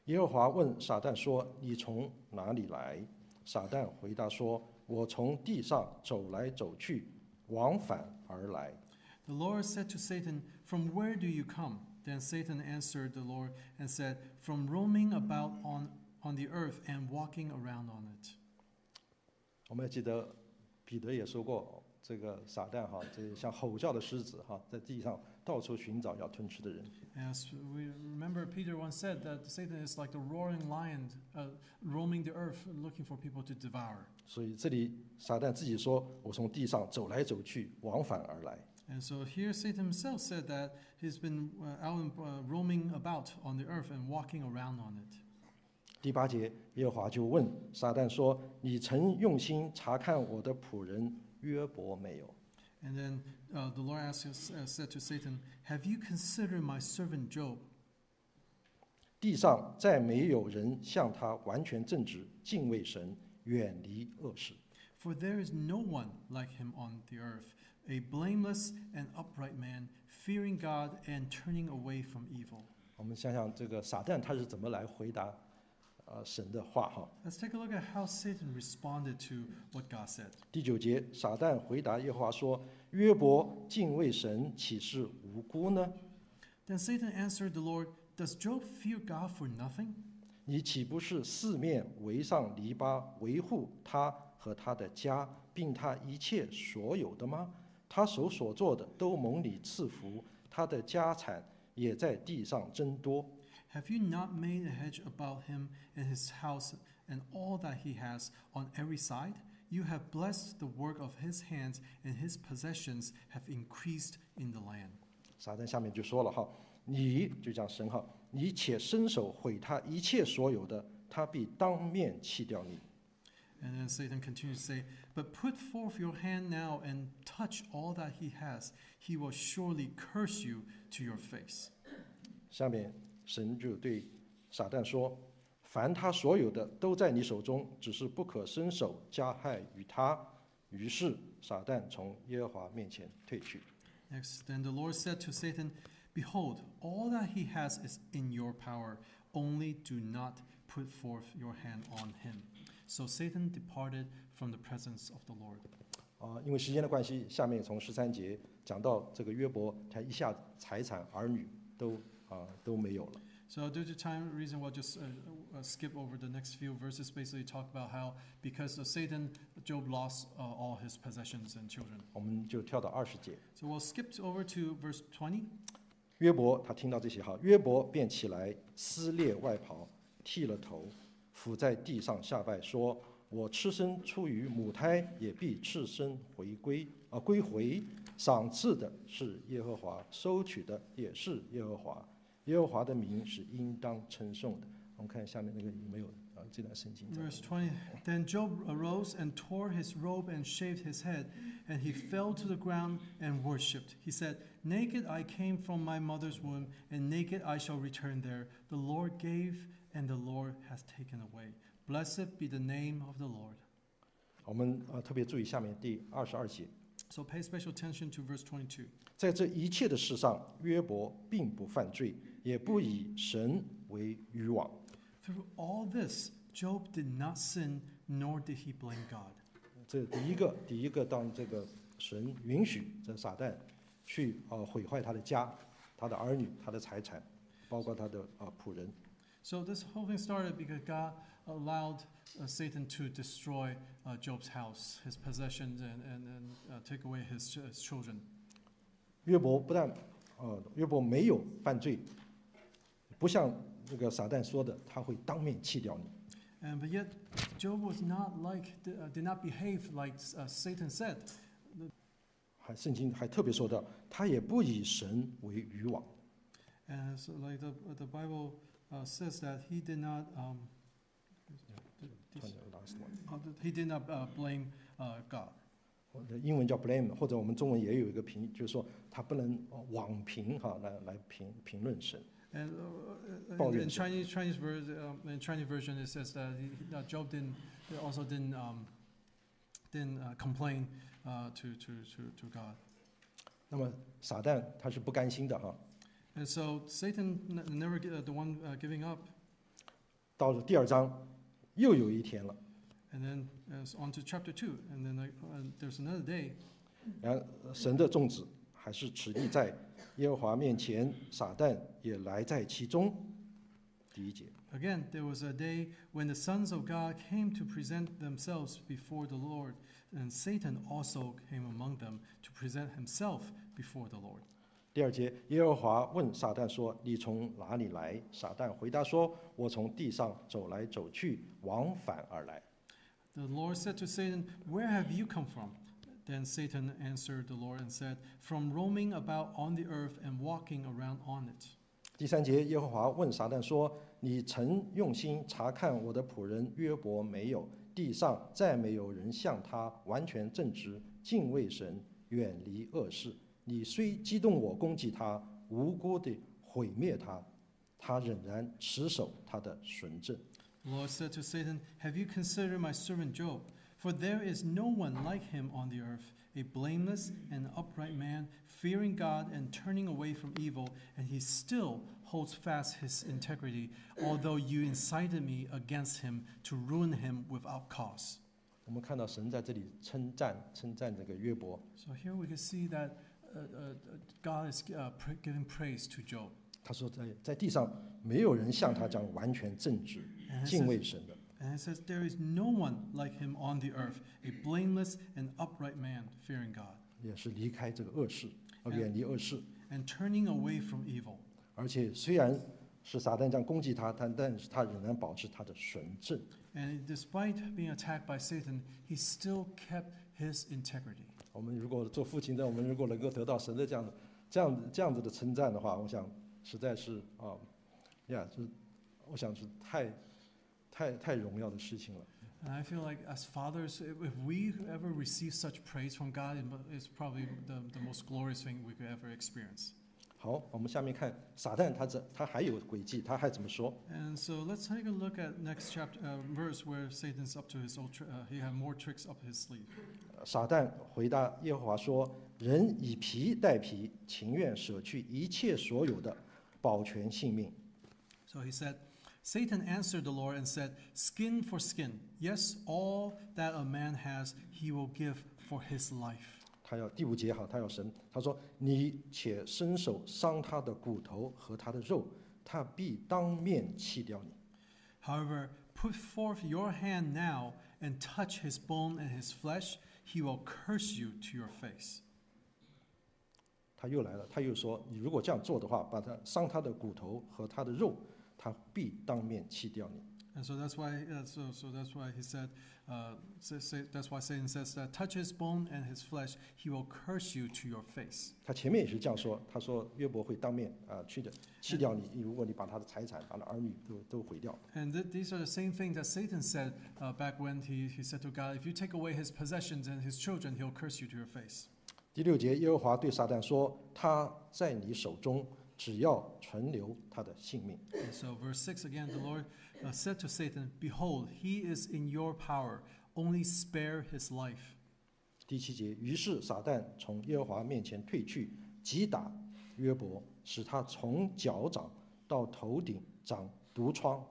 耶和华问撒旦说：“你从哪里来？”撒旦回答说：“我从地上走来走去，往返而来。” The Lord said to Satan, "From where do you come?" Then Satan answered the Lord and said, "From roaming about on, on the earth and walking around on it." 我们还记得彼得也说过，这个撒旦哈，这像吼叫的狮子哈，在地上到处寻找要吞吃的人。 As we remember, Peter once said that Satan is like the roaring lion, uh, roaming the earth, looking for people to devour. 所以这里撒旦自己说：“我从地上走来走去，往返而来。” And so here Satan himself said that he's been uh, out and, uh, roaming about on the earth and walking around on it. 第八节，耶和华就问撒旦说：“你曾用心查看我的仆人约伯没有？” And then uh, the Lord asked, uh, said to Satan, "Have you considered my servant Job? 地上再没有人像他完全正直，敬畏神，远离恶事。 For there is no one like him on the earth, a blameless and upright man, fearing God and turning away from evil." 我们想想这个撒旦他是怎么来回答呃神的话哈？ Let's take a look at how Satan responded to what God said. 第九节，撒旦回答耶和华说：“约伯敬畏神，岂是无辜呢？ Then Satan answered the Lord, "Does Job fear God for nothing? 你岂不是四面围上篱笆，维护他和他的家，并他一切所有的吗？他手所做的都蒙你赐福，他的家产也在地上增多。 Have you not made a hedge about him and his house and all that he has on every side? You have blessed the work of his hands, and his possessions have increased in the land." 撒旦下面就说了哈，你就讲神哈，你且伸手毁他一切所有的，他必当面弃掉你。 And then Satan continues to say, "But put forth your hand now and touch all that he has. He will surely curse you to your face." 下面神就对撒旦说：“凡他所有的都在你手中，只是不可伸手加害于他。”于是撒旦从耶和华面前退去。 Next, then the Lord said to Satan, "Behold, all that he has is in your power. Only do not put forth your hand on him." So Satan departed from the presence of the Lord. 啊，因为时间的关系，下面从十三节讲到这个约伯，他一下子财产儿女都啊都没有了。 So due to time reason, we'll just uh, uh, skip over the next few verses. Basically, talk about how because of Satan, Job lost uh, all his possessions and children. 我们就跳到二十节。 So we'll skip over to verse twenty. 约伯他听到这些哈，约伯便起来撕裂外袍，剃了头，伏在地上下拜，说：“我赤身出于母胎，也必赤身回归啊归回。赏赐的是耶和华，收取的也是耶和华。耶和华的名是应当称颂的。”我们看下面那个有没有啊这段圣经在？ Verse twenty. Then Job arose and tore his robe and shaved his head, and he fell to the ground and worshipped. He said, "Naked I came from my mother's womb, and naked I shall return there. The Lord gave, and the Lord has taken away. Blessed be the name of the Lord." 我们呃特别注意下面第二十二节， So pay special attention to verse twenty-two. 在这一切的事上，约伯并不犯罪，也不以神为渔网。 Through all this, Job did not sin, nor did he blame God. 这第一个，第一个，当这个神允许这撒旦去呃毁坏他的家、他的儿女、他的财产，包括他的呃仆人。 So this whole thing started because God allowed uh, Satan to destroy uh, Job's house, his possessions, and, and, and uh, take away his, ch- his children. 约伯不但呃约伯没有犯罪，不像这个撒旦说的，他会当面弃掉你。 And, but yet, Job was not like, uh, did not behave like uh, Satan said. 还圣经还特别说到，他也不以神为渔网。 And so like the, the Bible uh, says that he did not, um, Last one uh, he did not uh, blame uh, God. 或者英文叫 blame， 或者我们中文也有一个评，就是说他不能呃妄评哈来来评评论神。 And uh, uh, Paul in, in Yunzi. Chinese Chinese version, um, in Chinese version, it says that he, that Job didn't also didn't um, didn't uh, complain uh, to, to to to God. 那么撒旦他是不甘心的哈， And so Satan n- never get, uh, the one uh, giving up. 到了第二章，又有一天了。 And then uh, on to chapter two, and then uh, uh, there's another day. 然而神的众子还是持立在耶和华面前，撒旦也来在其中。第一节。 Again, there was a day when the sons of God came to present themselves before the Lord, and Satan also came among them to present himself before the Lord. 第二节，耶和华问撒旦说：“你从哪里来？”撒旦回答说：“我从地上走来走去，往返而来。” The Lord said to Satan, "Where have you come from?" Then Satan answered the Lord and said, "From roaming about on the earth and walking around on it." 第三节，耶和华问撒旦说：“你曾用心查看我的仆人约伯没有？地上再没有人像他完全正直，敬畏神，远离恶事。你虽激动我攻击他，无辜地毁灭他，他仍然持守他的纯正。” The Lord said to Satan, "Have you considered my servant Job? For there is no one like him on the earth, a blameless and upright man, fearing God and turning away from evil, and he still holds fast his integrity, although you incited me against him to ruin him without cause." 我们看到神在这里称赞称赞这个约伯， So here we can see that uh, uh, God is uh, pra- giving praise to Job. 他说在在地上没有人像他这样完全正直、 And it 敬 says, 畏神的。 and it says, "There is no one like him on the earth, a blameless and upright man, fearing God, 也是离开这个恶事，而 And- 远离恶事。 and turning away from evil." 而且虽然是撒旦这样攻击他，但但是他仍然保持他的纯正。 And despite being attacked by Satan, he still kept his integrity. 我们如果做父亲的，我们如果能够得到神的这样的这样这样子的称赞的话，我想实在是啊，呀，就是我想是太太太荣耀的事情了。 And I feel like as fathers, if if we ever receive such praise from God, it mo- it's probably the, the most glorious thing we could ever experience. 好，我们下面看撒旦他这他还有诡计，他还怎么说？ And so let's take a look at next chapter uh, verse where Satan's up to his old tri- uh, he had more tricks up his sleeve. 撒旦回答耶和华说：“人以皮代皮，情愿舍去一切所有的，保全性命。 So he said, Satan answered the Lord and said, "Skin for skin, yes, all that a man has, he will give for his life." 他要第五节哈，他要神，他说：“你且伸手伤他的骨头和他的肉，他必当面弃掉你。” However, put forth your hand now and touch his bone and his flesh, he will curse you to your face. 他又来了，他又说：“你如果这样做的话，把他伤他的骨头和他的肉，他必当面弃掉你。” And so that's why, uh, so, so that's why he said, uh, say, say, that's why Satan says that touch his bone and his flesh, he will curse you to your face. 他前面也是这样说，他说约伯会当面啊去的弃掉你，如果你把他的财产、把他的儿女都都毁掉。 And th- these are the same things that Satan said uh, back when he, he said to God, if you take away his possessions and his children, he'll curse you to your face. 第六节，耶和华对撒旦说：“他在你手中，只要存留他的性命。” And so verse six again, the Lord uh, said to Satan, "Behold, he is in your power, only spare his life." 第七节，于是撒旦从耶和华面前退去，击打约伯，使他从脚掌到头顶长毒疮。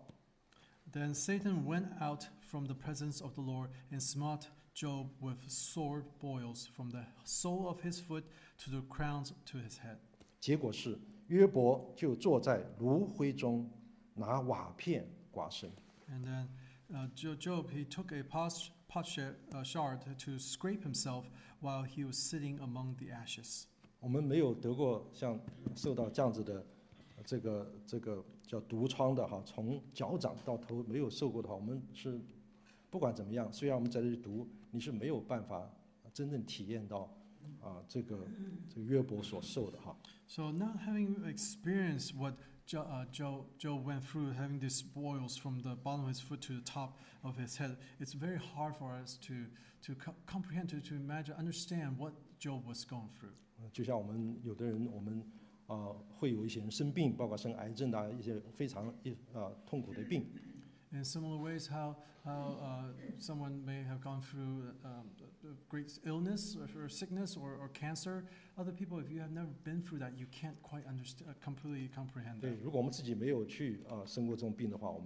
Then Satan went out from the presence of the Lord and smote Job with sword boils from the sole of his foot to the crown to his head. 结果是约伯就坐在炉灰中，拿瓦片刮身。 And then uh, Jo- Job, he took a pot, pot sh- uh, shard to scrape himself while he was sitting among the ashes. 我们没有得过像受到这样子的呃这个这个叫毒疮的哈，从脚掌到头没有受过的话，我们是不管怎么样，虽然我们在这里读，你是没有办法真正体验到啊这个这个约伯所受的哈。 So not having experienced what Jo- uh, Job, Job went through, having these boils from the bottom of his foot to the top of his head, it's very hard for us to, to co- comprehend, to, to imagine, understand what Job was going through. 呃就像我们有的人，我们啊、会有一些人生病，包括生癌症啊一些非常一啊、痛苦的病。 In similar ways, how, how uh, someone may have gone through um, a great illness or, or sickness or, or cancer. Other people, if you have never been through that, you can't quite understand, completely comprehend 对 that. 如果我们自己没有去啊、生过这种病的话，我们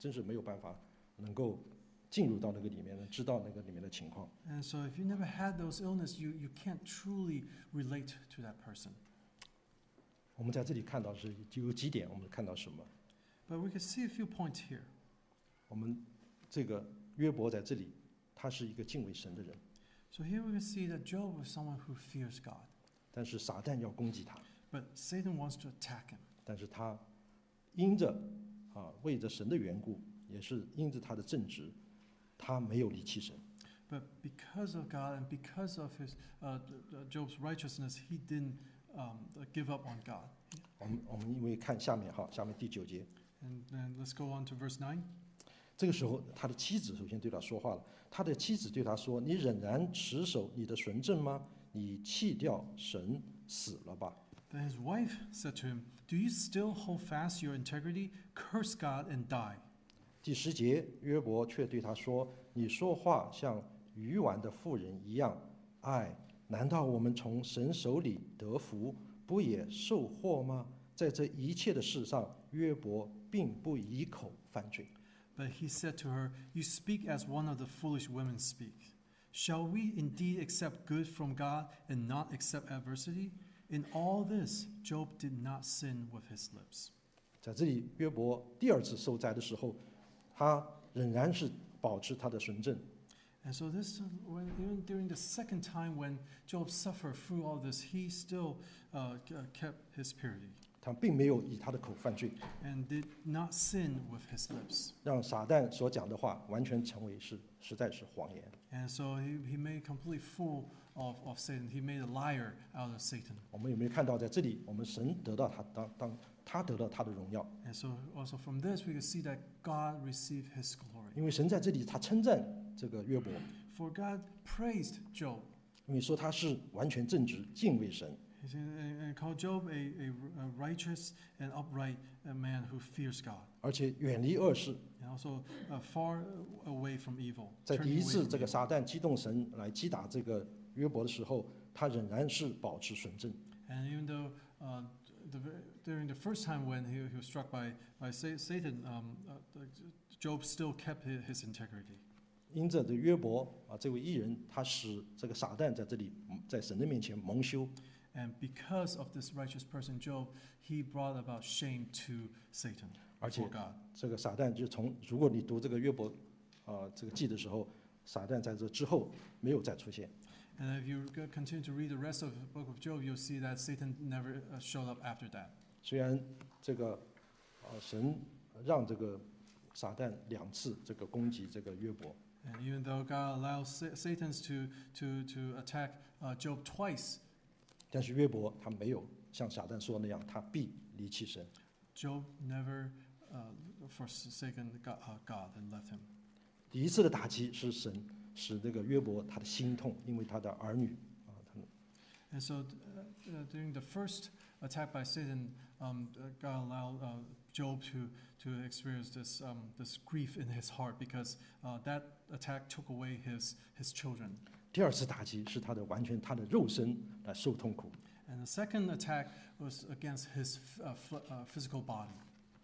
真是没有办法能够进入到那个里面，知道那个里面的情况。 And so if you never had those illness, you, you can't truly relate to that person. 我们在这里看到是就有几点，我们看到什么？ But we can see a few points here. 我们这个约伯在这里，他是一个敬畏神的人， So here we can see that Job was someone who fears God. 但是撒旦要攻击他， But Satan wants to attack him. 但是他因着啊为着神的缘故，也是因着他的正直，他没有离弃神。 But because of God and because of his uh, Job's righteousness, he didn't um, give up on God. 我们我们因为看下面哈，下面第九节， And then let's go on to verse nine. 这个时候他的妻子首先对他说话了，他的妻子对他说：“你仍然持守你的纯正吗？你弃掉神死了吧？” Then his wife said to him, "Do you still hold fast your integrity? Curse God and die." 第十节，约伯却对他说：“你说话像愚顽的妇人一样，哎，难道我们从神手里得福，不也受祸吗？在这一切的事上，约伯并不以口犯罪。” But he said to her, "You speak as one of the foolish women speak. Shall we indeed accept good from God and not accept adversity? In all this, Job did not sin with his lips." 在这里，约伯第二次受灾的时候，他仍然是保持他的纯正。 And so this, when, even during the second time when Job suffered through all this, he still uh, kept his purity 他并没有以他的口犯罪， and did not sin with his lips. 让撒旦所讲的话完全成为是实在是谎言。 And so he, he made complete fool of, of Satan. He made a liar out of Satan. 我们有没有看到在这里，我们神得到他当当他得到他的荣耀？ And so also from this we can see that God received his glory. 因为神在这里他称赞这个约伯， For God praised Job. 因为说他是完全正直、敬畏神。 He said, and, and called Job a, a, a righteous and upright uh, man who fears God. 而且远离恶事。 And also uh, far away from evil. 在第 turning 一 away 次 from 这个 evil. 撒旦激动神来击打这个约伯的时候，他仍然是保持纯正。 And even though uh, the, during the first time when he, he was struck by, by Sa- Satan, um, uh, Job still kept his, his integrity. 因着这约伯啊，这位艺人，他使这个撒旦在这里在神的面前蒙羞。 And because of this righteous person, Job, he brought about shame to Satan 而且 before God. 这个撒旦就从，如果你读这个约伯啊这个记的时候，撒旦在这之后没有再出现。 And if you go- continue to read the rest of the book of Job, you'll see that Satan never uh, showed up after that. 虽然这个啊神让这个撒旦两次这个攻击这个约伯， And even though God allows Sa- Satan to, to, to attack uh, Job twice, 但是约伯他没有像撒旦说那样，他必离弃神。 Job never uh, forsaken God, uh, God and left him. 第一次的打击是神使这个约伯他的心痛，因为他的儿女啊，他 And so uh, uh, during the first attack by Satan, um, uh, God allowed uh, Job to, to experience this, um, this grief in his heart because uh, that attack took away his, his children. 第二次打击是他的完全他的肉身来受痛苦。 And the second attack was against his f- uh, f- uh, physical body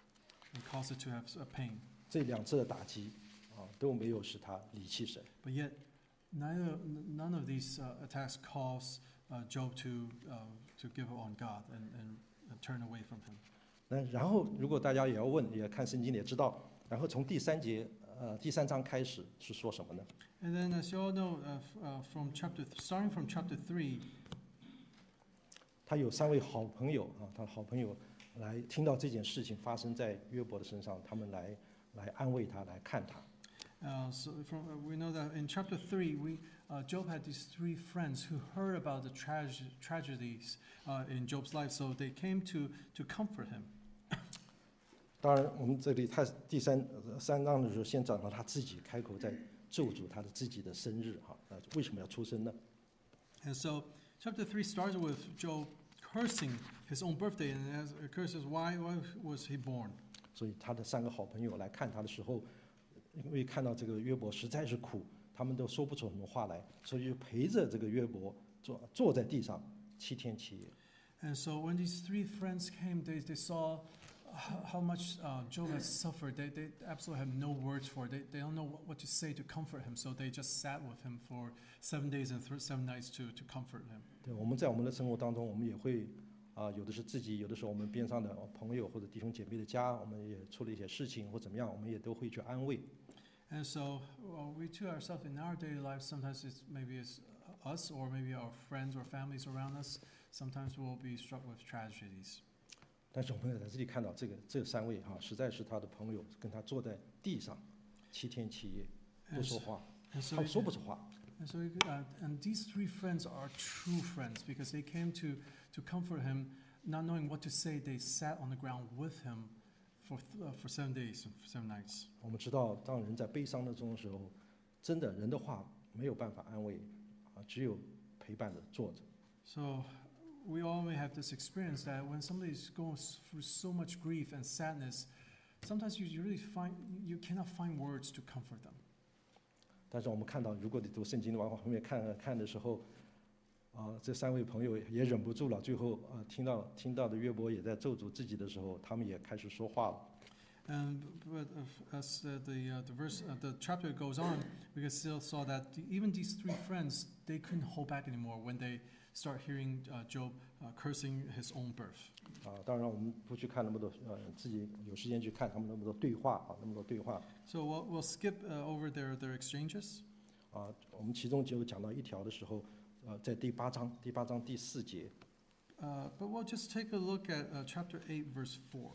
and caused it to have uh, pain. 这两次的打击啊都没有使他离弃神。 But yet, neither, n- none of these uh, attacks caused uh, Job to, uh, to give up on God and, and, and turn away from him. 那然后如果大家也要问，也看圣经也知道，然后从第三节呃第三章开始是说什么呢？ And then, as you all know, uh, f- uh, from chapter th- starting from chapter three, 他有三位好朋友啊，他的好朋友来听到这件事情发生在约伯的身上，他们来来安慰他，来看他。 uh, so from, uh, we know that in chapter three, we, uh, Job had these three friends who heard about the trage- tragedies uh, in Job's life, so they came to, to comfort him. 当然，我们这里他第三呃三章的时候，先讲到他自己开口在咒诅他的自己的生日哈，那为什么要出生呢？ And so, chapter three starts with Job cursing his own birthday, and as it curses, why, why was he born? 所以他的三个好朋友来看他的时候，因为看到这个约伯实在是苦，他们都说不出什么话来，所以就陪着这个约伯坐坐在地上七天七夜。 And so, when these three friends came, they, they saw how, how much uh, Job has suffered. They, they absolutely have no words for it. They, they don't know what, what to say to comfort him, so they just sat with him for seven days and th- seven nights to, to comfort him. 对，我们在我们的生活当中，我们也会啊、有的是自己，有的时候我们边上的朋友或者弟兄姐妹的家，我们也出了一些事情或怎么样，我们也都会去安慰。 And so well, we too ourselves in our daily lives, sometimes it's maybe it's us or maybe our friends or families around us. Sometimes we'll be struck with tragedies. 但是我们也在这里看到这个这三位哈、实在是他的朋友，跟他坐在地上七天七夜不 And 说 so, 话， and so, 他们说 we- 不出话。 and, so we- uh, and these three friends are true friends because they came to, to comfort him, not knowing what to say. They sat on the ground with him for, th- uh, for seven days and for seven nights. 我们知道，当人在悲伤的中的时候，真的人的话没有办法安慰啊，只有陪伴着坐着。 So we all may have this experience that when somebody is going s- through so much grief and sadness, sometimes you you really find you cannot find words to comfort them. 但是我们看到，如果你读圣经往后面看看的时候，啊，这三位朋友也忍不住了，最后啊，听到听到的约伯也在咒诅自己的时候，他们也开始说话了。 And but if, as uh, the uh, the verse uh, the chapter goes on, we can still saw that the, even these three friends they couldn't hold back anymore when they start hearing uh, Job uh, cursing his own birth. 啊，当然我们不去看那么多，呃，自己有时间去看他们那么多对话啊，那么多对话 So we'll, we'll skip uh, over their, their exchanges. 啊，我们其中就有讲到一条的时候，呃，在第八章第八章第四节， Uh, but we'll just take a look at uh, chapter eight, verse four.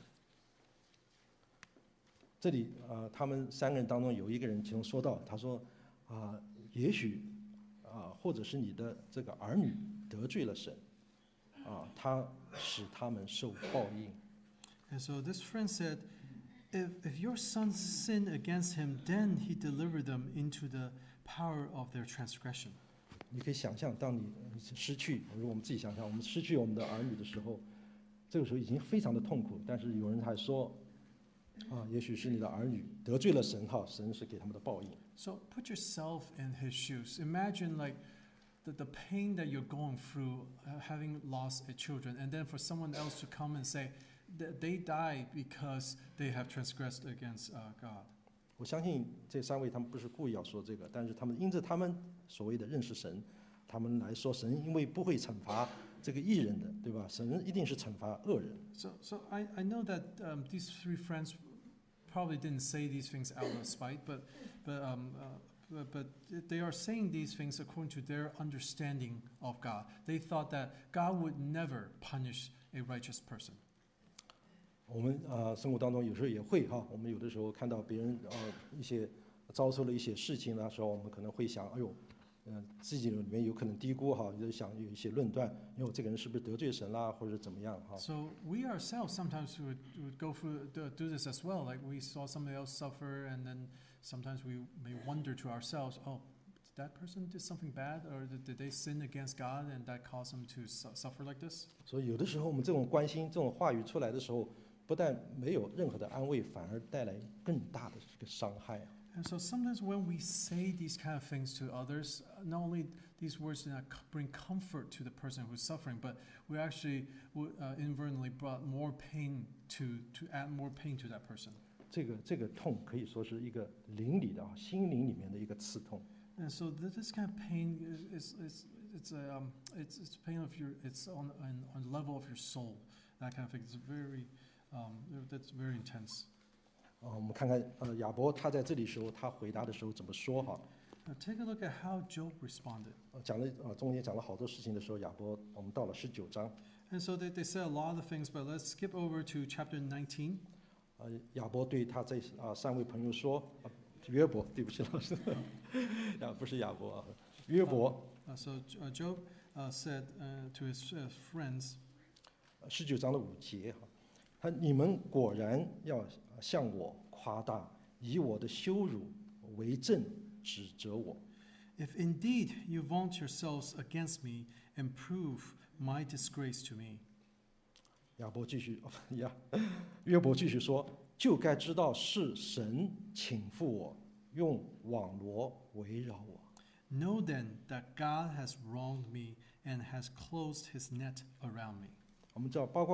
这里呃，他们三个人当中有一个人其中说到，他说啊，也许啊，或者是你的这个儿女得罪了神，啊，他使他们受报应。 And so this friend said, if, if your sons sinned against him, then he delivered them into the power of their transgression. 你可以想象，当你失去，如果我们自己想想，我们失去我们的儿女的时候，这个时候已经非常的痛苦。但是有人还说，啊，也许是你的儿女得罪了神，哈，神是给他们的报应。 So put yourself in his shoes. Imagine like the, the pain that you're going through uh, having lost a children, and then for someone else to come and say that they die because they have transgressed against uh, God. 我相信这三位他们不是故意要说这个，但是他们因着他们所谓的认识神，他们来说神因为不会惩罚这个义人的，对吧？神一定是惩罚恶人。 So, so I, I know that um, these three friends probably didn't say these things out of spite, but, but, um, uh, but, but they are saying these things according to their understanding of God. They thought that God would never punish a righteous person. 我们啊、生活当中有时候也会哈，我们有的时候看到别人呃一些遭受了一些事情的时候，我们可能会想，哎呦，嗯、自己里面有可能低估哈，就想有一些论断，因为这个人是不是得罪神啦，或者怎么样哈。 So we ourselves sometimes would, would go through do, do this as well. Like we saw somebody else suffer, and then sometimes we may wonder to ourselves, oh, did that person did something bad, or did, did they sin against God, and that caused them to su- suffer like this? 所以有的时候我们这种关心、这种话语出来的时候，不但没有任何的安慰，反而带来更大的这个伤害啊。 And so sometimes when we say these kind of things to others, uh, not only these words do not c- bring comfort to the person who's suffering, but we actually would, uh, inadvertently brought more pain to, to add more pain to that person. 这个这个痛可以说是一个灵里的啊，心灵里面的一个刺痛。 And so th- this kind of pain is, is, is it's a um, it's it's pain of your it's on on on the level of your soul, that kind of thing. It's very um, that's very intense. 啊，我们看看呃亚伯他在这里时候他回答的时候怎么说哈？ Now take a look at how Job responded. 呃讲了呃中间讲了好多事情的时候，亚伯我们到了十九章， And so they, they said a lot of things, but let's skip over to chapter nineteen. 呃亚伯对他这啊三位朋友说，啊约伯，对不起老师，啊不是亚伯啊，约伯 Uh, so uh, Job uh, said uh, to his uh, friends, 十九章的五节哈，他你们果然要向我夸大，以我的羞辱为证指责我。 "If indeed you vaunt yourselves against me and prove my disgrace to me." 亚伯继续呀，约伯继续说，就该知道是神请负我，用网罗围绕我。 Know then that God has wronged me and has closed his net around me. 我们知道，包括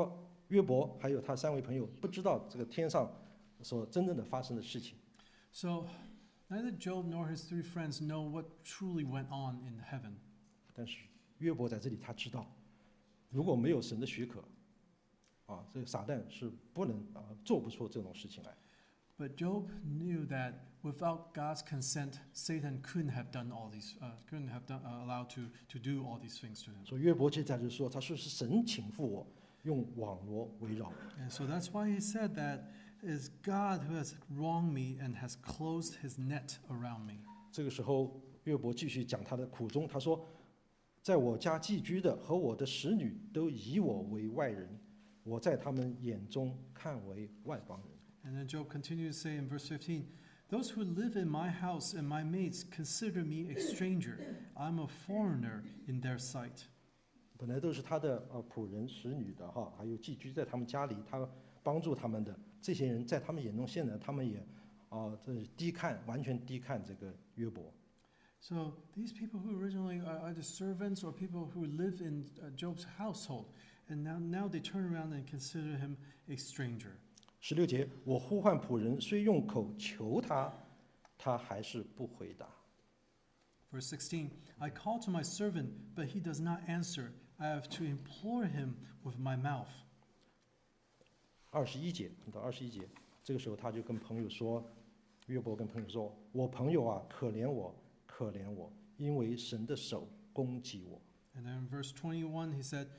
约伯还有他三位朋友不知道这个天上所真正的发生的事情。 So neither Job nor his three friends know what truly went on in heaven. 但是约伯在这里他知道，如果没有神的许可，啊，这个撒旦是不能啊做不出这种事情来。 But Job knew that without God's consent, Satan couldn't have done all these, uh, couldn't have done, uh, allowed to, to do all these things to him. 所以约伯接下来就说，他说是神请覆我，用网罗围绕我。 And so that's why he said that is God who has wronged me and has closed his net around me. 这个时候，约伯继续讲他的苦衷，他说，在我家寄居的和我的使女都以我为外人，我在他们眼中看为外邦人。 And then Job continues to say in verse fifteen, those who live in my house and my maids consider me a stranger. I'm a foreigner in their sight. 本来都是他的呃仆人、使女的哈，还有寄居在他们家里，他帮助他们的这些人，在他们眼中，现在他们也啊，这、是低看，完全低看这个约伯。 So these people who originally are either servants or people who live in uh, Job's household, and now, now they turn around and consider him a stranger. 十六节，我呼唤仆人，虽用口求他，他还是不回答。 Verse sixteen, I call to my servant, but he does not answer. I have to implore him with my mouth. 二十一节到二十一节，这个时候他就跟朋友说，约伯跟朋友说：“我朋友啊，可怜我，可怜我，因为神的手攻击我。” And then in verse twenty-one, he said,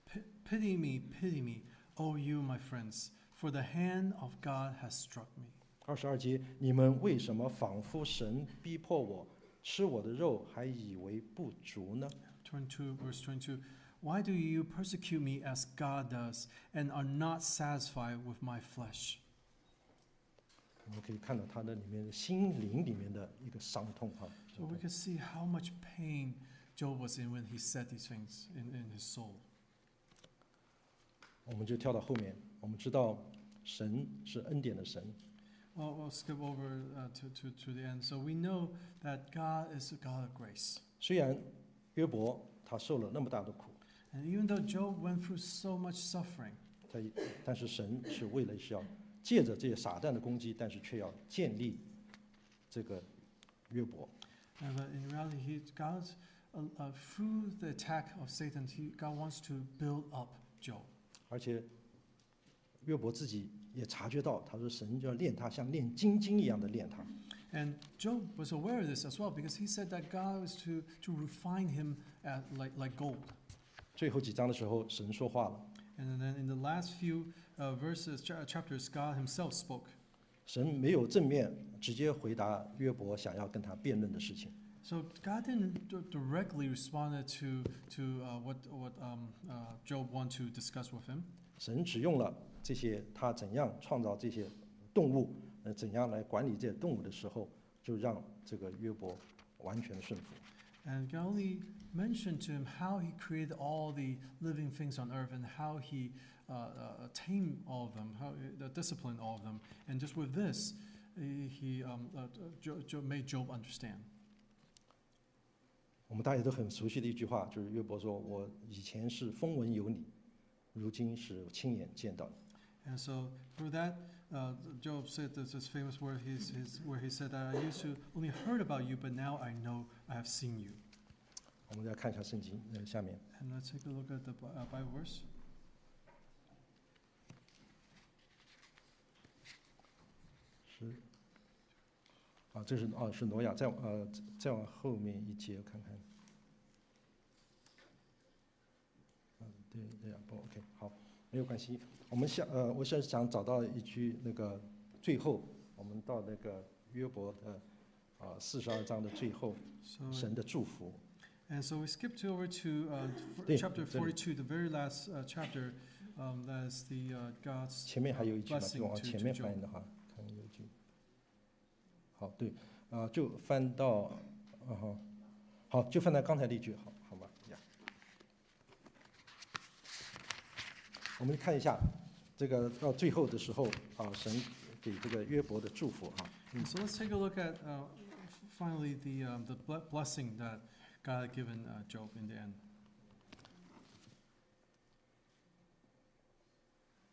Pity me, pity me, O you, my friends, for the hand of God has struck me. 二十二节，你们为什么仿佛神逼迫我，吃我的肉，还以为不足呢？ twenty-two, verse twenty-two, Why do you persecute me as God does, and are not satisfied with my flesh? 我们可以看到他的里面的心灵里面的一个伤痛哈。 So we can see how much pain Job was in when he said these things in, in his soul. 我们就跳到后面，我们知道神是恩典的神， Well, we'll skip over uh, to, to, to the end. So we know that God is a God of grace. 虽然约伯他受了那么大的苦， And even though Job went through so much suffering, 他但是神是为了是要借着这些撒旦的攻击，但是却要建立这个约伯。 and, uh, in reality, he, God, uh, uh, through the attack of Satan, he, God wants to build up Job. 而且约伯自己也察觉到，他说神就要练他，像练金金一样的练他。 And Job was aware of this as well because he said that God was to, to refine him at, like, like gold. 最后几章的时候，神说话了， And then in the last few uh, verses, cha- chapters, God himself spoke. 神没有正面直接回答约伯想要跟他辩论的事情， So God didn't d- directly respond to, to uh, what, what um, uh, Job wanted to discuss with him. 神只用了这些他怎样创造这些动物，呃，怎样来管理这些动物的时候，就让这个约伯完全的顺服。 And God only mentioned to him how he created all the living things on earth and how he uh, uh, tamed all of them, how he uh, disciplined all of them. And just with this, he, he um, uh, Job, Job made Job understand. 我们大家都很熟悉的一句话，就是约伯说：“我以前是风闻有你，如今是亲眼见到你。” And so through that, uh, Job said this, this famous word he's, his, where he said, I used to only heard about you, but now I know I have seen you. 我们再看一下圣经，呃，下面 And let's take a look at the Bi- uh, Bible verse. 是啊，这是啊是挪亚，再往呃再往后面一节看看。嗯，对对呀，不 OK， 好，没有关系。我们想呃，我现在想找到一句那个最后，我们到那个约伯的啊四十二章的最后， So, 神的祝福。 and so we skipped over to uh, f- 对， chapter 这里。 forty-two, the very last uh, chapter. Um, that is the uh, God's 前面还有一句嘛， blessing 就往 to- 前 to 面 Job. 翻的话，看有一句。好，对，啊、就翻到，啊哈，好，就翻到刚才那句，好，好吧，呀。我们看一下，这个到最后的时候，啊，神给这个约伯的祝福哈。 And so let's take a look at uh, f- finally the um, the ble- blessing that God had given uh, Job in the end.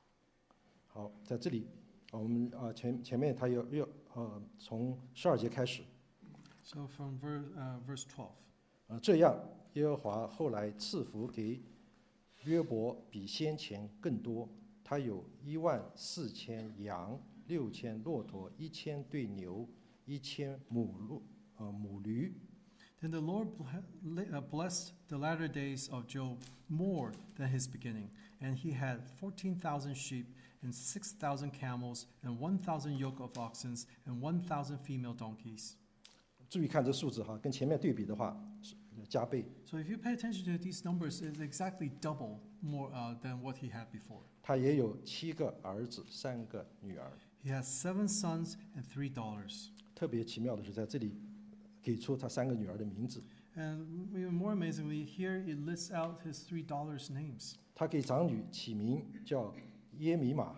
好，在这里，啊我们啊前前面他有有呃从十二节开始， So from verse, uh, verse twelve. 啊这样耶和华后来赐福给约伯比先前更多，他有一万四千羊，六千骆驼，一千对牛，一千母鹿呃母驴。 Then the Lord ble- uh, blessed the latter days of Job more than his beginning, and he had fourteen thousand sheep, and six thousand camels, and one thousand yoke of oxen, and one thousand female donkeys. 注意看这数字哈，跟前面对比的话是加倍。 So if you pay attention to these numbers, it's exactly double more uh, than what he had before. 他也有七个儿子，三个女儿。 He has seven sons and three daughters. 特别奇妙的是，在这里给出他三个女儿的名字。 And even more amazingly, here it lists out his three daughters' names. 他给长女起名叫耶米玛，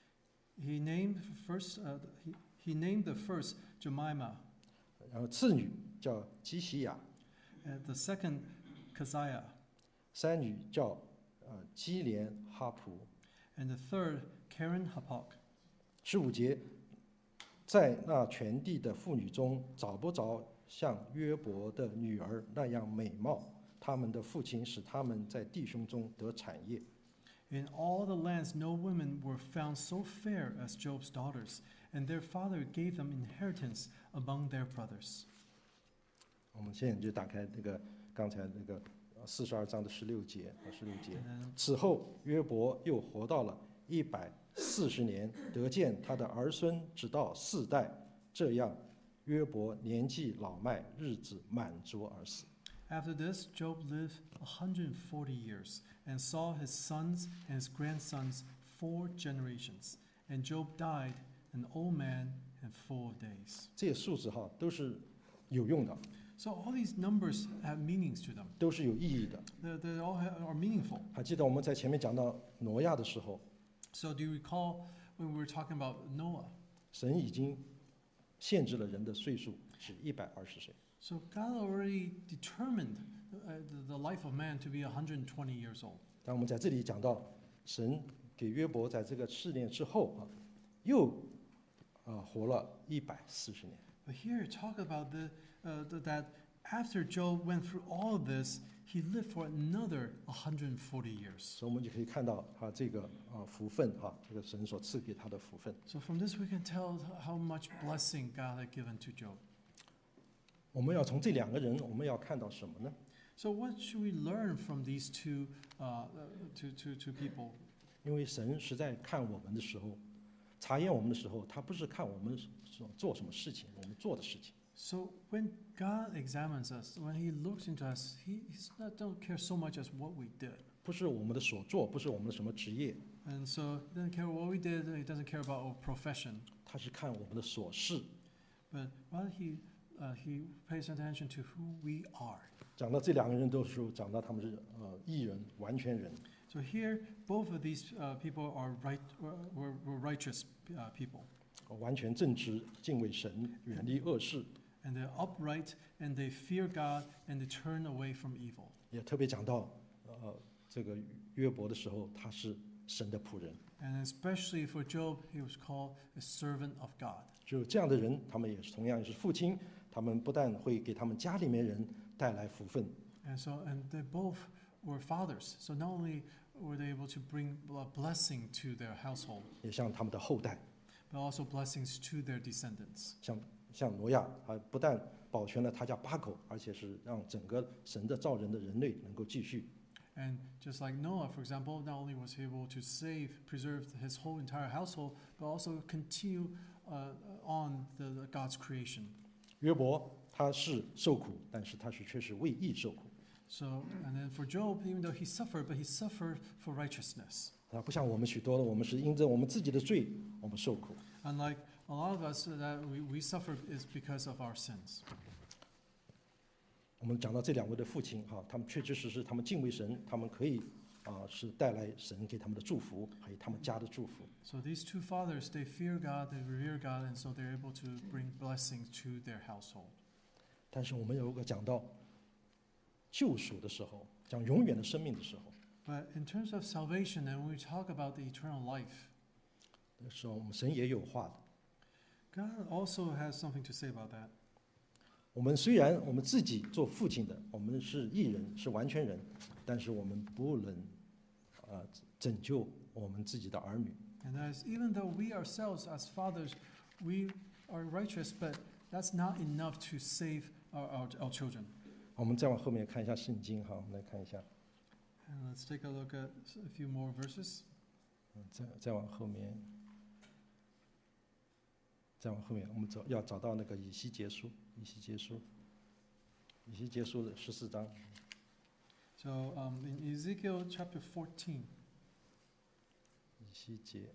He named first. Uh, he, he named the first Jemimah, 然后次女叫基西亚， and the second Keziah, 三女叫呃基连哈普。 and the third Karen Hapok. 十五节，在那全地的妇女中找不着像约伯的女儿那样美貌，他们的父亲使他们在弟兄中得产业。 In all the lands, no women were found so fair as Job's daughters, and their father gave them inheritance among their brothers. 我们现在就打开那个刚才那个四十二章的十六节和十六节。 And then 此后，约伯又活到了一百四十年，得见他的儿孙直到四代。这样，约伯年纪老迈，日子满足而死。 After this, Job lived one hundred forty years and saw his sons and his grandsons four generations. And Job died an old man and full of days. 这些数字哈都是有用的， So all these numbers have meanings to them. 都是有意义的。 They, they all ha- are meaningful. 还记得我们在前面讲到挪亚的时候， So do you recall when we were talking about Noah? 神已经限制了人的岁数是一百二十岁。 So God already determined uh, the, the life of man to be one hundred twenty years old. 但我们在这里讲到，神给约伯在这个试炼之后啊，又啊活了一百四十年。 But here, talk about the, uh, the, that after Job went through all of this, he lived for another one hundred forty years. 所以我们就可以看到他这个啊福分哈、这个神所赐给他的福分。 So from this, we can tell how much blessing God had given to Job. 我们要从这两个人，我们要看到什么呢？ So what should we learn from these two, uh, uh, two, two, two people? 因为神是在看我们的时候，查验我们的时候，他不是看我们所做什么事情，我们做的事情。 So when God examines us, when He looks into us, He he's not, don't care so much as what we did. 不是我们的所做，不是我们的什么职业， And so He doesn't care what we did, He doesn't care about our profession. 他是看我们的所事。 But rather He, uh, he pays attention to who we are. 讲到这两个人的时候，讲到他们是呃艺人，完全人。 So here, both of these uh, people are right, were, were, were righteous uh, people. 完全正直，敬畏神，远离恶事。 And they're upright, and they fear God, and they turn away from evil. 也特别讲到，呃，这个约伯的时候，他是神的仆人。 And especially for Job, he was called a servant of God. 就这样的人，他们也是同样也是父亲，他们不但会给他们家里面人带来福分， And so, and they both were fathers. So not only were they able to bring a blessing to their household, 也像他们的后代， but also blessings to their descendants. 像像挪亚，他不但保全了他家八口，而且是让整个神的造人的人类能够继续。 And just like Noah, for example, not only was he able to save, preserve his whole entire household, but also continue uh, on the, the God's creation. 约伯他是受苦，但是他是却是为义受苦。 So, and then for Job, even though he suffered, but he suffered for righteousness. 啊，不像我们许多的，我们是因着我们自己的罪，我们受苦。 Unlike a lot of us, that we, we suffer is because of our sins. 我们讲到这两位的父亲哈、他们确确实实他们敬畏神，他们可以啊、是带来神给他们的祝福，还有他们家的祝福。 So these two fathers, they fear God, they revere God, and so they're able to bring blessings to their household. 但是我们如果讲到救赎的时候，讲永远的生命的时候， But in terms of salvation, and when we talk about the eternal life, 的时候，我们神也有话的。 God also has something to say about that. 我们虽然我们自己做父亲的，我们是义人，是完全人，但是我们不能啊、呃、拯救我们自己的儿女。 And that is, even though we ourselves as fathers, we are righteous, but that's not enough to save our, our, our children. 我们再往后面看一下圣经哈，我们来看一下， And let's take a look at a few more verses. 嗯，再再往后面，再往后面，我们找要找到那个以西结书，以西结书，以西结书的十四章， So um, in Ezekiel chapter fourteen, 以西结。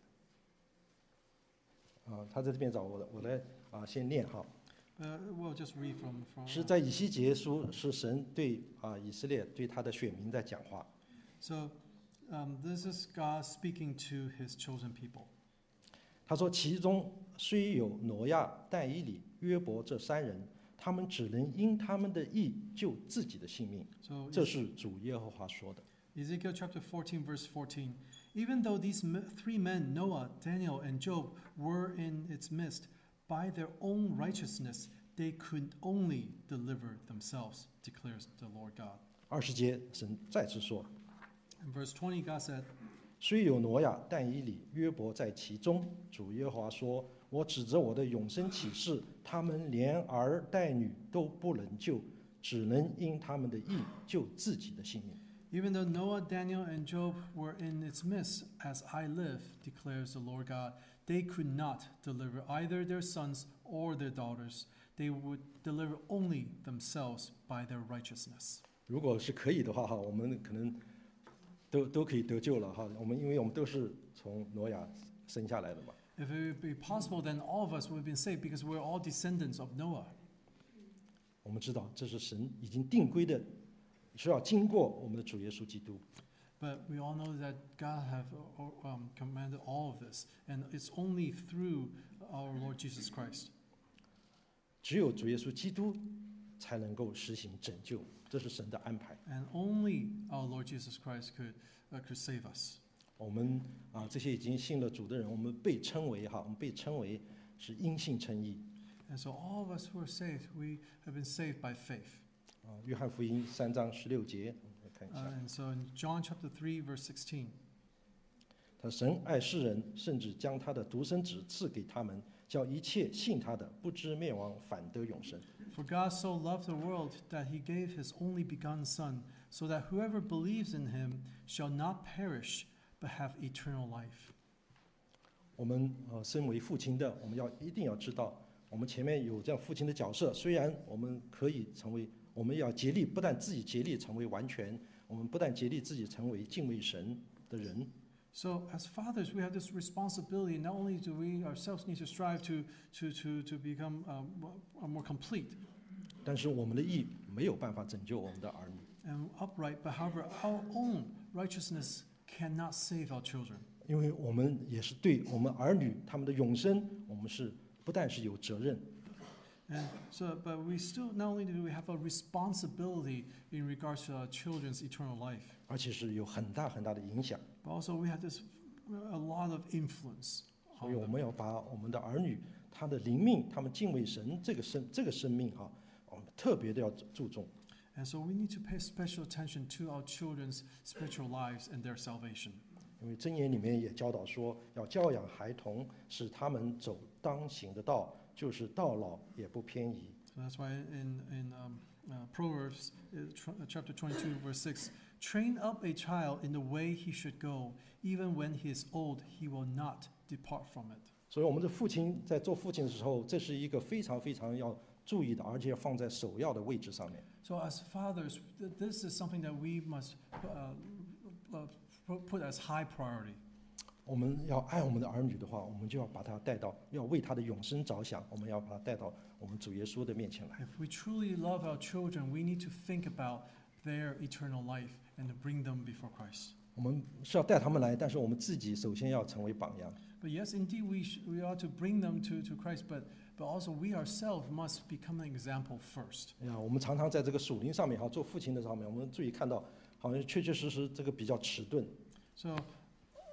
啊，他在这边找我的，我来啊先念哈。 uh, we'll just read from, from 是在以西结书，是神对啊以色列对他的选民在讲话。 So um, this is God speaking to his chosen people. 他说：“其中虽有挪亚、但以理、约伯这三人，他们只能因他们的义救自己的性命。” So 这是主耶和华说的。 Ezekiel chapter fourteen, verse fourteen. Even though these m- three men, Noah, Daniel, and Job, were in its midst, by their own righteousness, they could only deliver themselves, declares the Lord God. 二十节，神再次说 In verse twenty, God said,：“ 虽有挪亚、但以理、约伯在其中，主耶和华说：我指着我的永生启示，他们连儿带女都不能救，只能因他们的义救自己的性命。” Even though Noah, Daniel, and Job were in its midst, as I live, declares the Lord God, they could not deliver either their sons or their daughters. They would deliver only themselves by their righteousness. 如果是可以的话，哈，我们可能都都可以得救了哈。我们因为我们都是从挪亚生下来的嘛。 If it would be possible, then all of us would have been saved because we're all descendants of Noah. 我们知道这是神已经定规的，是要经过我们的主耶稣基督。 But we all know that God have uh, um, commanded all of this, and it's only through our Lord Jesus Christ. 只有主耶稣基督才能够实行拯救，这是神的安排。 And only our Lord Jesus Christ could, uh, could save us. 我们啊，这些已经信了主的人，我们被称为哈，我们被称为是因信称义。 And so all of us who are saved, we have been saved by faith. 啊，约翰福音三章十六节，我们来看一 Uh, 下。 and so in John chapter three, verse sixteen, 他说神爱世人，甚至将他的独生子赐给他们，叫一切信他的不知灭亡，反得永生。 For God so loved the world that he gave his only begotten Son, so that whoever believes in him shall not perish, but have eternal life. 我们呃，身为父亲的，我们要一定要知道，我们前面有这样父亲的角色。虽然我们可以成为，我们要竭力，不但自己竭力成为完全，我们不但竭力自己成为敬畏神的人， So as fathers, we have this responsibility. Not only do we ourselves need to strive to, to, to, to become um, more- more complete 但是我们的义没有办法拯救我们的儿女， and upright, but however, our own righteousness cannot save our children. 因为我们也是对我们儿女他们的永生，我们是不但是有责任， And so, but we still, not only do we have a responsibility in regards to our children's eternal life, 而且是有很大很大的影响。 but also we have this, a lot of influence 所 on 以我 them. 们要把我们的儿女他的灵命，他们敬畏神这个生这个生命哈、我们特别的要注重。 And so we need to pay special attention to our children's spiritual lives and their salvation. 因为箴言里面也教导说，要教养孩童，使他们走当行的道，就是到老也不偏移。 So that's why in, in um, uh, Proverbs uh, tr- uh, chapter twenty-two, verse six, train up a child in the way he should go, even when he is old, he will not depart from it. 所以我们的父亲在做父亲的时候，这是一个非常非常要注意的，而且要放在首要的位置上面。 So as fathers, th- this is something that we must uh, uh, pu- put as high priority. 我们要爱我们的儿女的话，我们就要把他带到，要为他的永生着想，我们要把他带到我们主耶稣的面前来。 If we truly love our children, we need to think about their eternal life and to bring them before Christ. 我们是要带他们来，但是我们自己首先要成为榜样。 But yes, indeed, we, sh- we ought to bring them to, to Christ, but, but also we ourselves must become an example first. 哎呀，我们常常在这个属灵上面哈，做父亲的上面，我们注意看到，好像确确实实这个比较迟钝。 So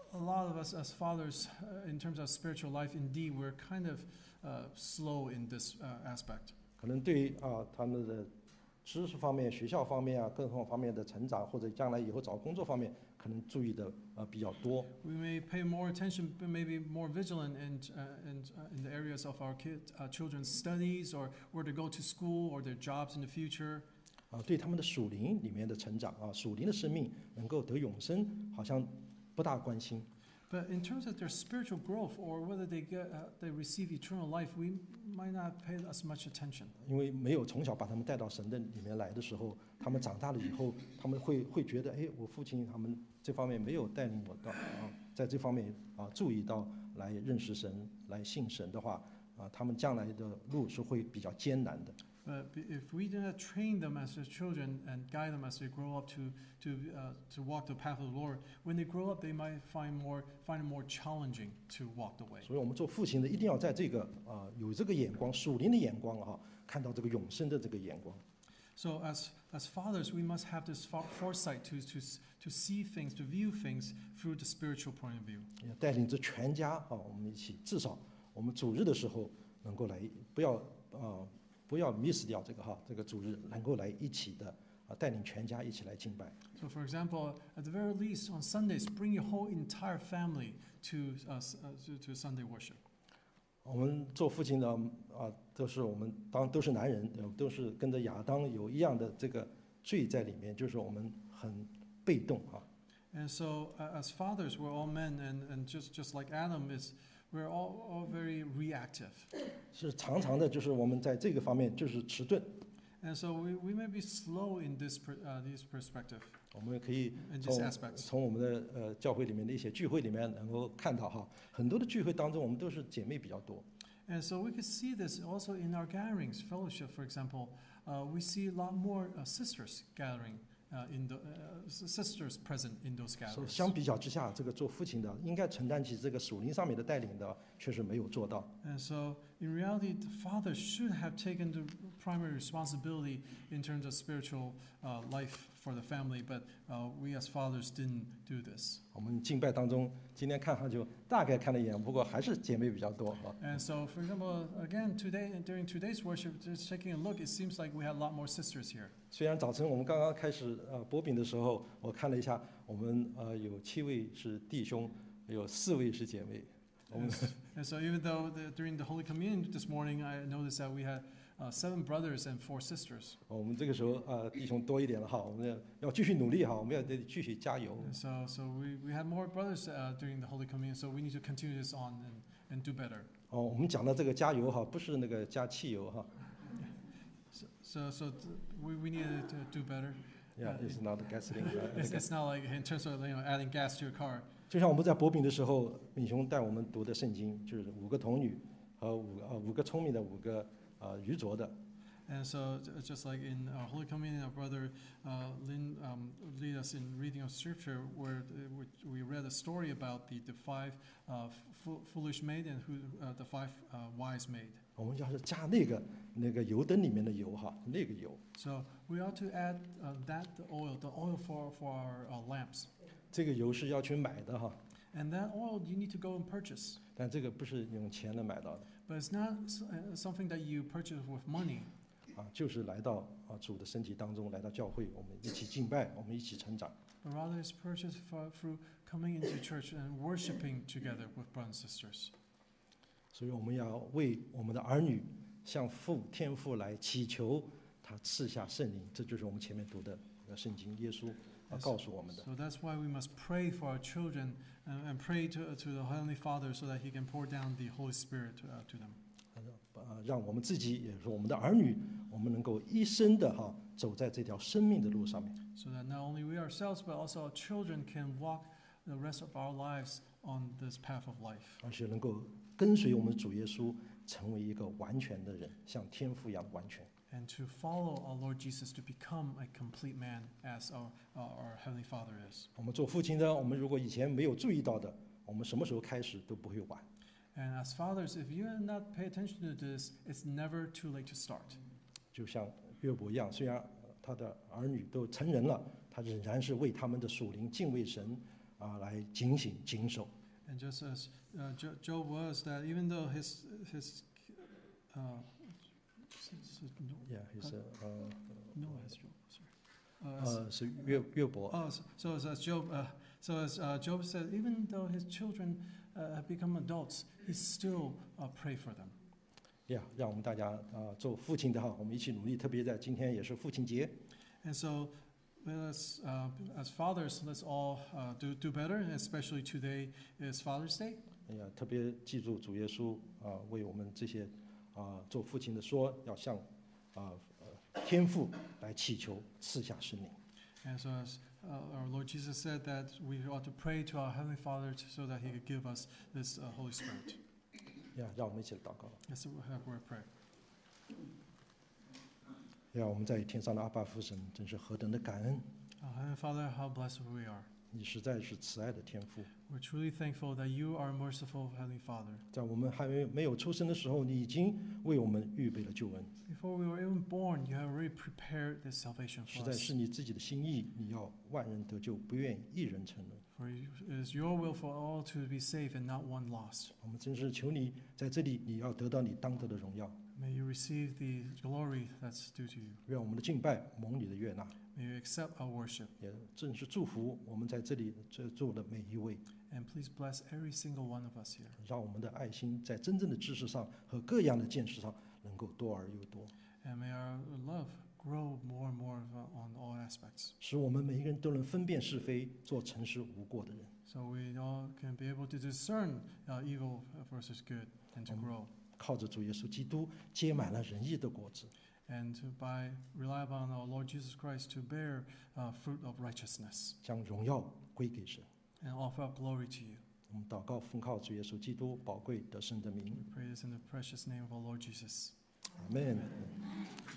a lot of us as fathers, uh, in terms of spiritual life, indeed, we're kind of uh, slow in this uh, aspect. 可能对啊他们的知识方面、学校方面啊各种方面的成长，或者将来以后找工作方面，可能注意的呃比较多。 We may pay more attention, but maybe more vigilant in, uh, in, uh, in the areas of our kid, uh, children's studies, or where to go to school, or their jobs in the future. 啊，对他们的属灵里面的成长啊，属灵的生命能够得永生，好像不大关心。 But in terms of their spiritual growth, or whether they get uh, they receive eternal life, we might not pay as much attention. 因为没有从小把他们带到神的里面来的时候，他们长大了以后，他们会会觉得，哎，我父亲他们这方面没有带领我到啊，在这方面啊注意到来认识神、来信神的话，啊，他们将来的路是会比较艰难的。 But b- if we do not train them as their children and guide them as they grow up to to uh, to walk the path of the Lord, when they grow up, they might find more find it more challenging to walk the way. 所以我们做父亲的一定要在这个啊有这个眼光，属灵的眼光啊，看到这个永生的这个眼光。 So as as fathers, we must have this fo- foresight to to s- to see things, to view things through the spiritual point of view. 也带领着全家啊，我们一起，至少我们主日的时候能够来，不要啊、不要 miss 掉这个哈，这个主日能够来一起的啊，带领全家一起来敬拜。 So, for example, at the very least, on Sundays, bring your whole entire family to uh, s- uh, to, to Sunday worship. 我们做父亲的啊，都是我们当都是男人，呃都是跟着亚当有一样的这个罪在里面，就是我们很被动啊。 And so, uh, as fathers, we're all men, and, and just, just like Adam is, we're all, all very reactive. 是常常的，就是我们在这个方面就是迟钝。 And so, we, we may be slow in this per, uh, this perspective, 我们可以 in these 从 aspects. 从我们的呃教会里面的一些聚会里面能够看到哈，很多的聚会当中我们都是姐妹比较多。 And so, we could see this also in our gatherings, fellowship, for example. Uh, we see a lot more uh, sisters gathering, uh, in the, uh, s- sisters present in those 所以 gatherings. 相比较之下，这个做父亲的应该承担起这个属灵上面的带领的，确实没有做到。 And so, in reality, the father should have taken the primary responsibility in terms of spiritual uh, life for the family, but uh, we as fathers didn't do this. 我们敬拜当中，今天看上就大概看了一眼，不过还是姐妹比较多啊。 And so, for example, again, today during today's worship, just taking a look, it seems like we had a lot more sisters here. 虽然早晨我们刚刚开始呃播饼的时候，我看了一下，我们呃有七位是弟兄，有四位是姐妹。我们 And, and so, even though the, during the Holy Communion this morning, I noticed that we had uh, seven brothers and four sisters. 我们这个时候呃弟兄多一点了哈，我们要要继续努力哈，我们要得继续加油。 And so, so we, we had more brothers uh, during the Holy Communion, so we need to continue this on and, and do better. 哦，我们讲的这个加油哈，不是那个加汽油哈。 So, so, so th- we, we needed to do better. Yeah, it's not gasoline. It's, it's not like in terms of you know adding gas to your car. 就像我们在播饼的时候，敏雄带我们读的圣经，就是五个童女和五呃五个聪明的，五个呃愚拙的。 And so, j- just like in our Holy Communion, our brother uh, Lin um, lead us in reading of Scripture, where uh, which we read a story about the, the five uh, fo- foolish maid and who uh, the five uh, wise maid. 我们要是加那个那个油灯里面的油哈，那个油， So we ought to add uh, that the oil, the oil for for our uh, lamps, 这个油是要去买的哈， and that oil you need to go and purchase. 但这个不是用钱能买到的 But it's not s- uh, something that you purchase with money. 啊，就是来到啊主的身体当中，来到教会，我们一起敬拜，我们一起成长。 But rather it's purchased for, through coming into church and worshiping together with brothers and sisters. 所以我们要为我们的儿女向父天父来祈求，他赐下圣灵，这就是我们前面读的呃圣经，耶稣啊 Yes. 告诉我们的。 So that's why we must pray for our children and, and pray to, to the Heavenly Father so that He can pour down the Holy Spirit to, uh, to them. 呃，让我们自己，也就是我们的儿女，我们能够一生的哈走在这条生命的路上面。 So that not only we ourselves, but also our children can walk the rest of our lives on this path of life. 而且能够跟随我们主耶稣，成为一个完全的人，像天父一样的完全。 And to follow our Lord Jesus to become a complete man as our, uh, our Heavenly Father is. 我们做父亲的，我们如果以前没有注意到的，我们什么时候开始都不会晚。 And as fathers, if you have not pay attention to this, it's never too late to start. 就像约伯一样，虽然呃他的儿女都成人了，他仍然是为他们的属灵敬畏神啊来警醒谨守。 And just as uh, Jo- Job was, that even though his his uh, s- s- no, Yeah, he's a,呃 no as Job, sorry. Uh, as- 呃是约约伯。 oh, so, so as, as Job, uh, so as uh, Job said, even though his children uh, have become adults, he still uh, pray for them. 呀，让我们大家啊做父亲的哈，我们一起努力，特别在今天也是父亲节。 And so, let us, uh, as fathers, let's all uh, do do better. And especially today is Father's Day. 哎呀，特别记住主耶稣啊，为我们这些啊做父亲的说，要向啊呃天父来祈求赐下圣灵。 And so, as uh, our Lord Jesus said, that we ought to pray to our Heavenly Father to, so that He could give us this uh, Holy Spirit. 呀，让我们一起来祷告。 Let's have a word of prayer. 呀，我们在天上的阿爸父神，真是何等的感恩！ Uh, Heavenly Father, how blessed we are. 你实在是慈爱的天父。 We're truly thankful that You are merciful, Heavenly Father. 在我们还没没有出生的时候，你已经为我们预备了救恩， Before we were even born, You have already prepared this salvation 实 for 在 us. 是你自己的心意。你要万人得救，不愿一人沉沦。 For it is Your will for all to be saved and not one lost. 我们真是求你在这里，你要得到你当得的荣耀。 May You receive the glory that's due to You. 愿我们的敬拜蒙你的悦纳， May You accept our worship. 也正是祝福我们在这里这做的每一位， And please bless every single one of us here. 让我们的爱心在真正的知识上和各样的见识上能够多而又多， And may our love grow more and more on all aspects. 使我们每一个人都能分辨是非，做诚实无过的人。 So we all can be able to discern uh, evil versus good and to Um, grow. 靠着主耶稣基督结满了仁义的果子， And to by rely upon our Lord Jesus Christ to bear uh, fruit of righteousness 将荣耀归给神。 and offer up glory to You. 我们祷告，奉靠主耶稣基督宝贵得胜的名， We pray this in the precious name of our Lord Jesus. 阿门。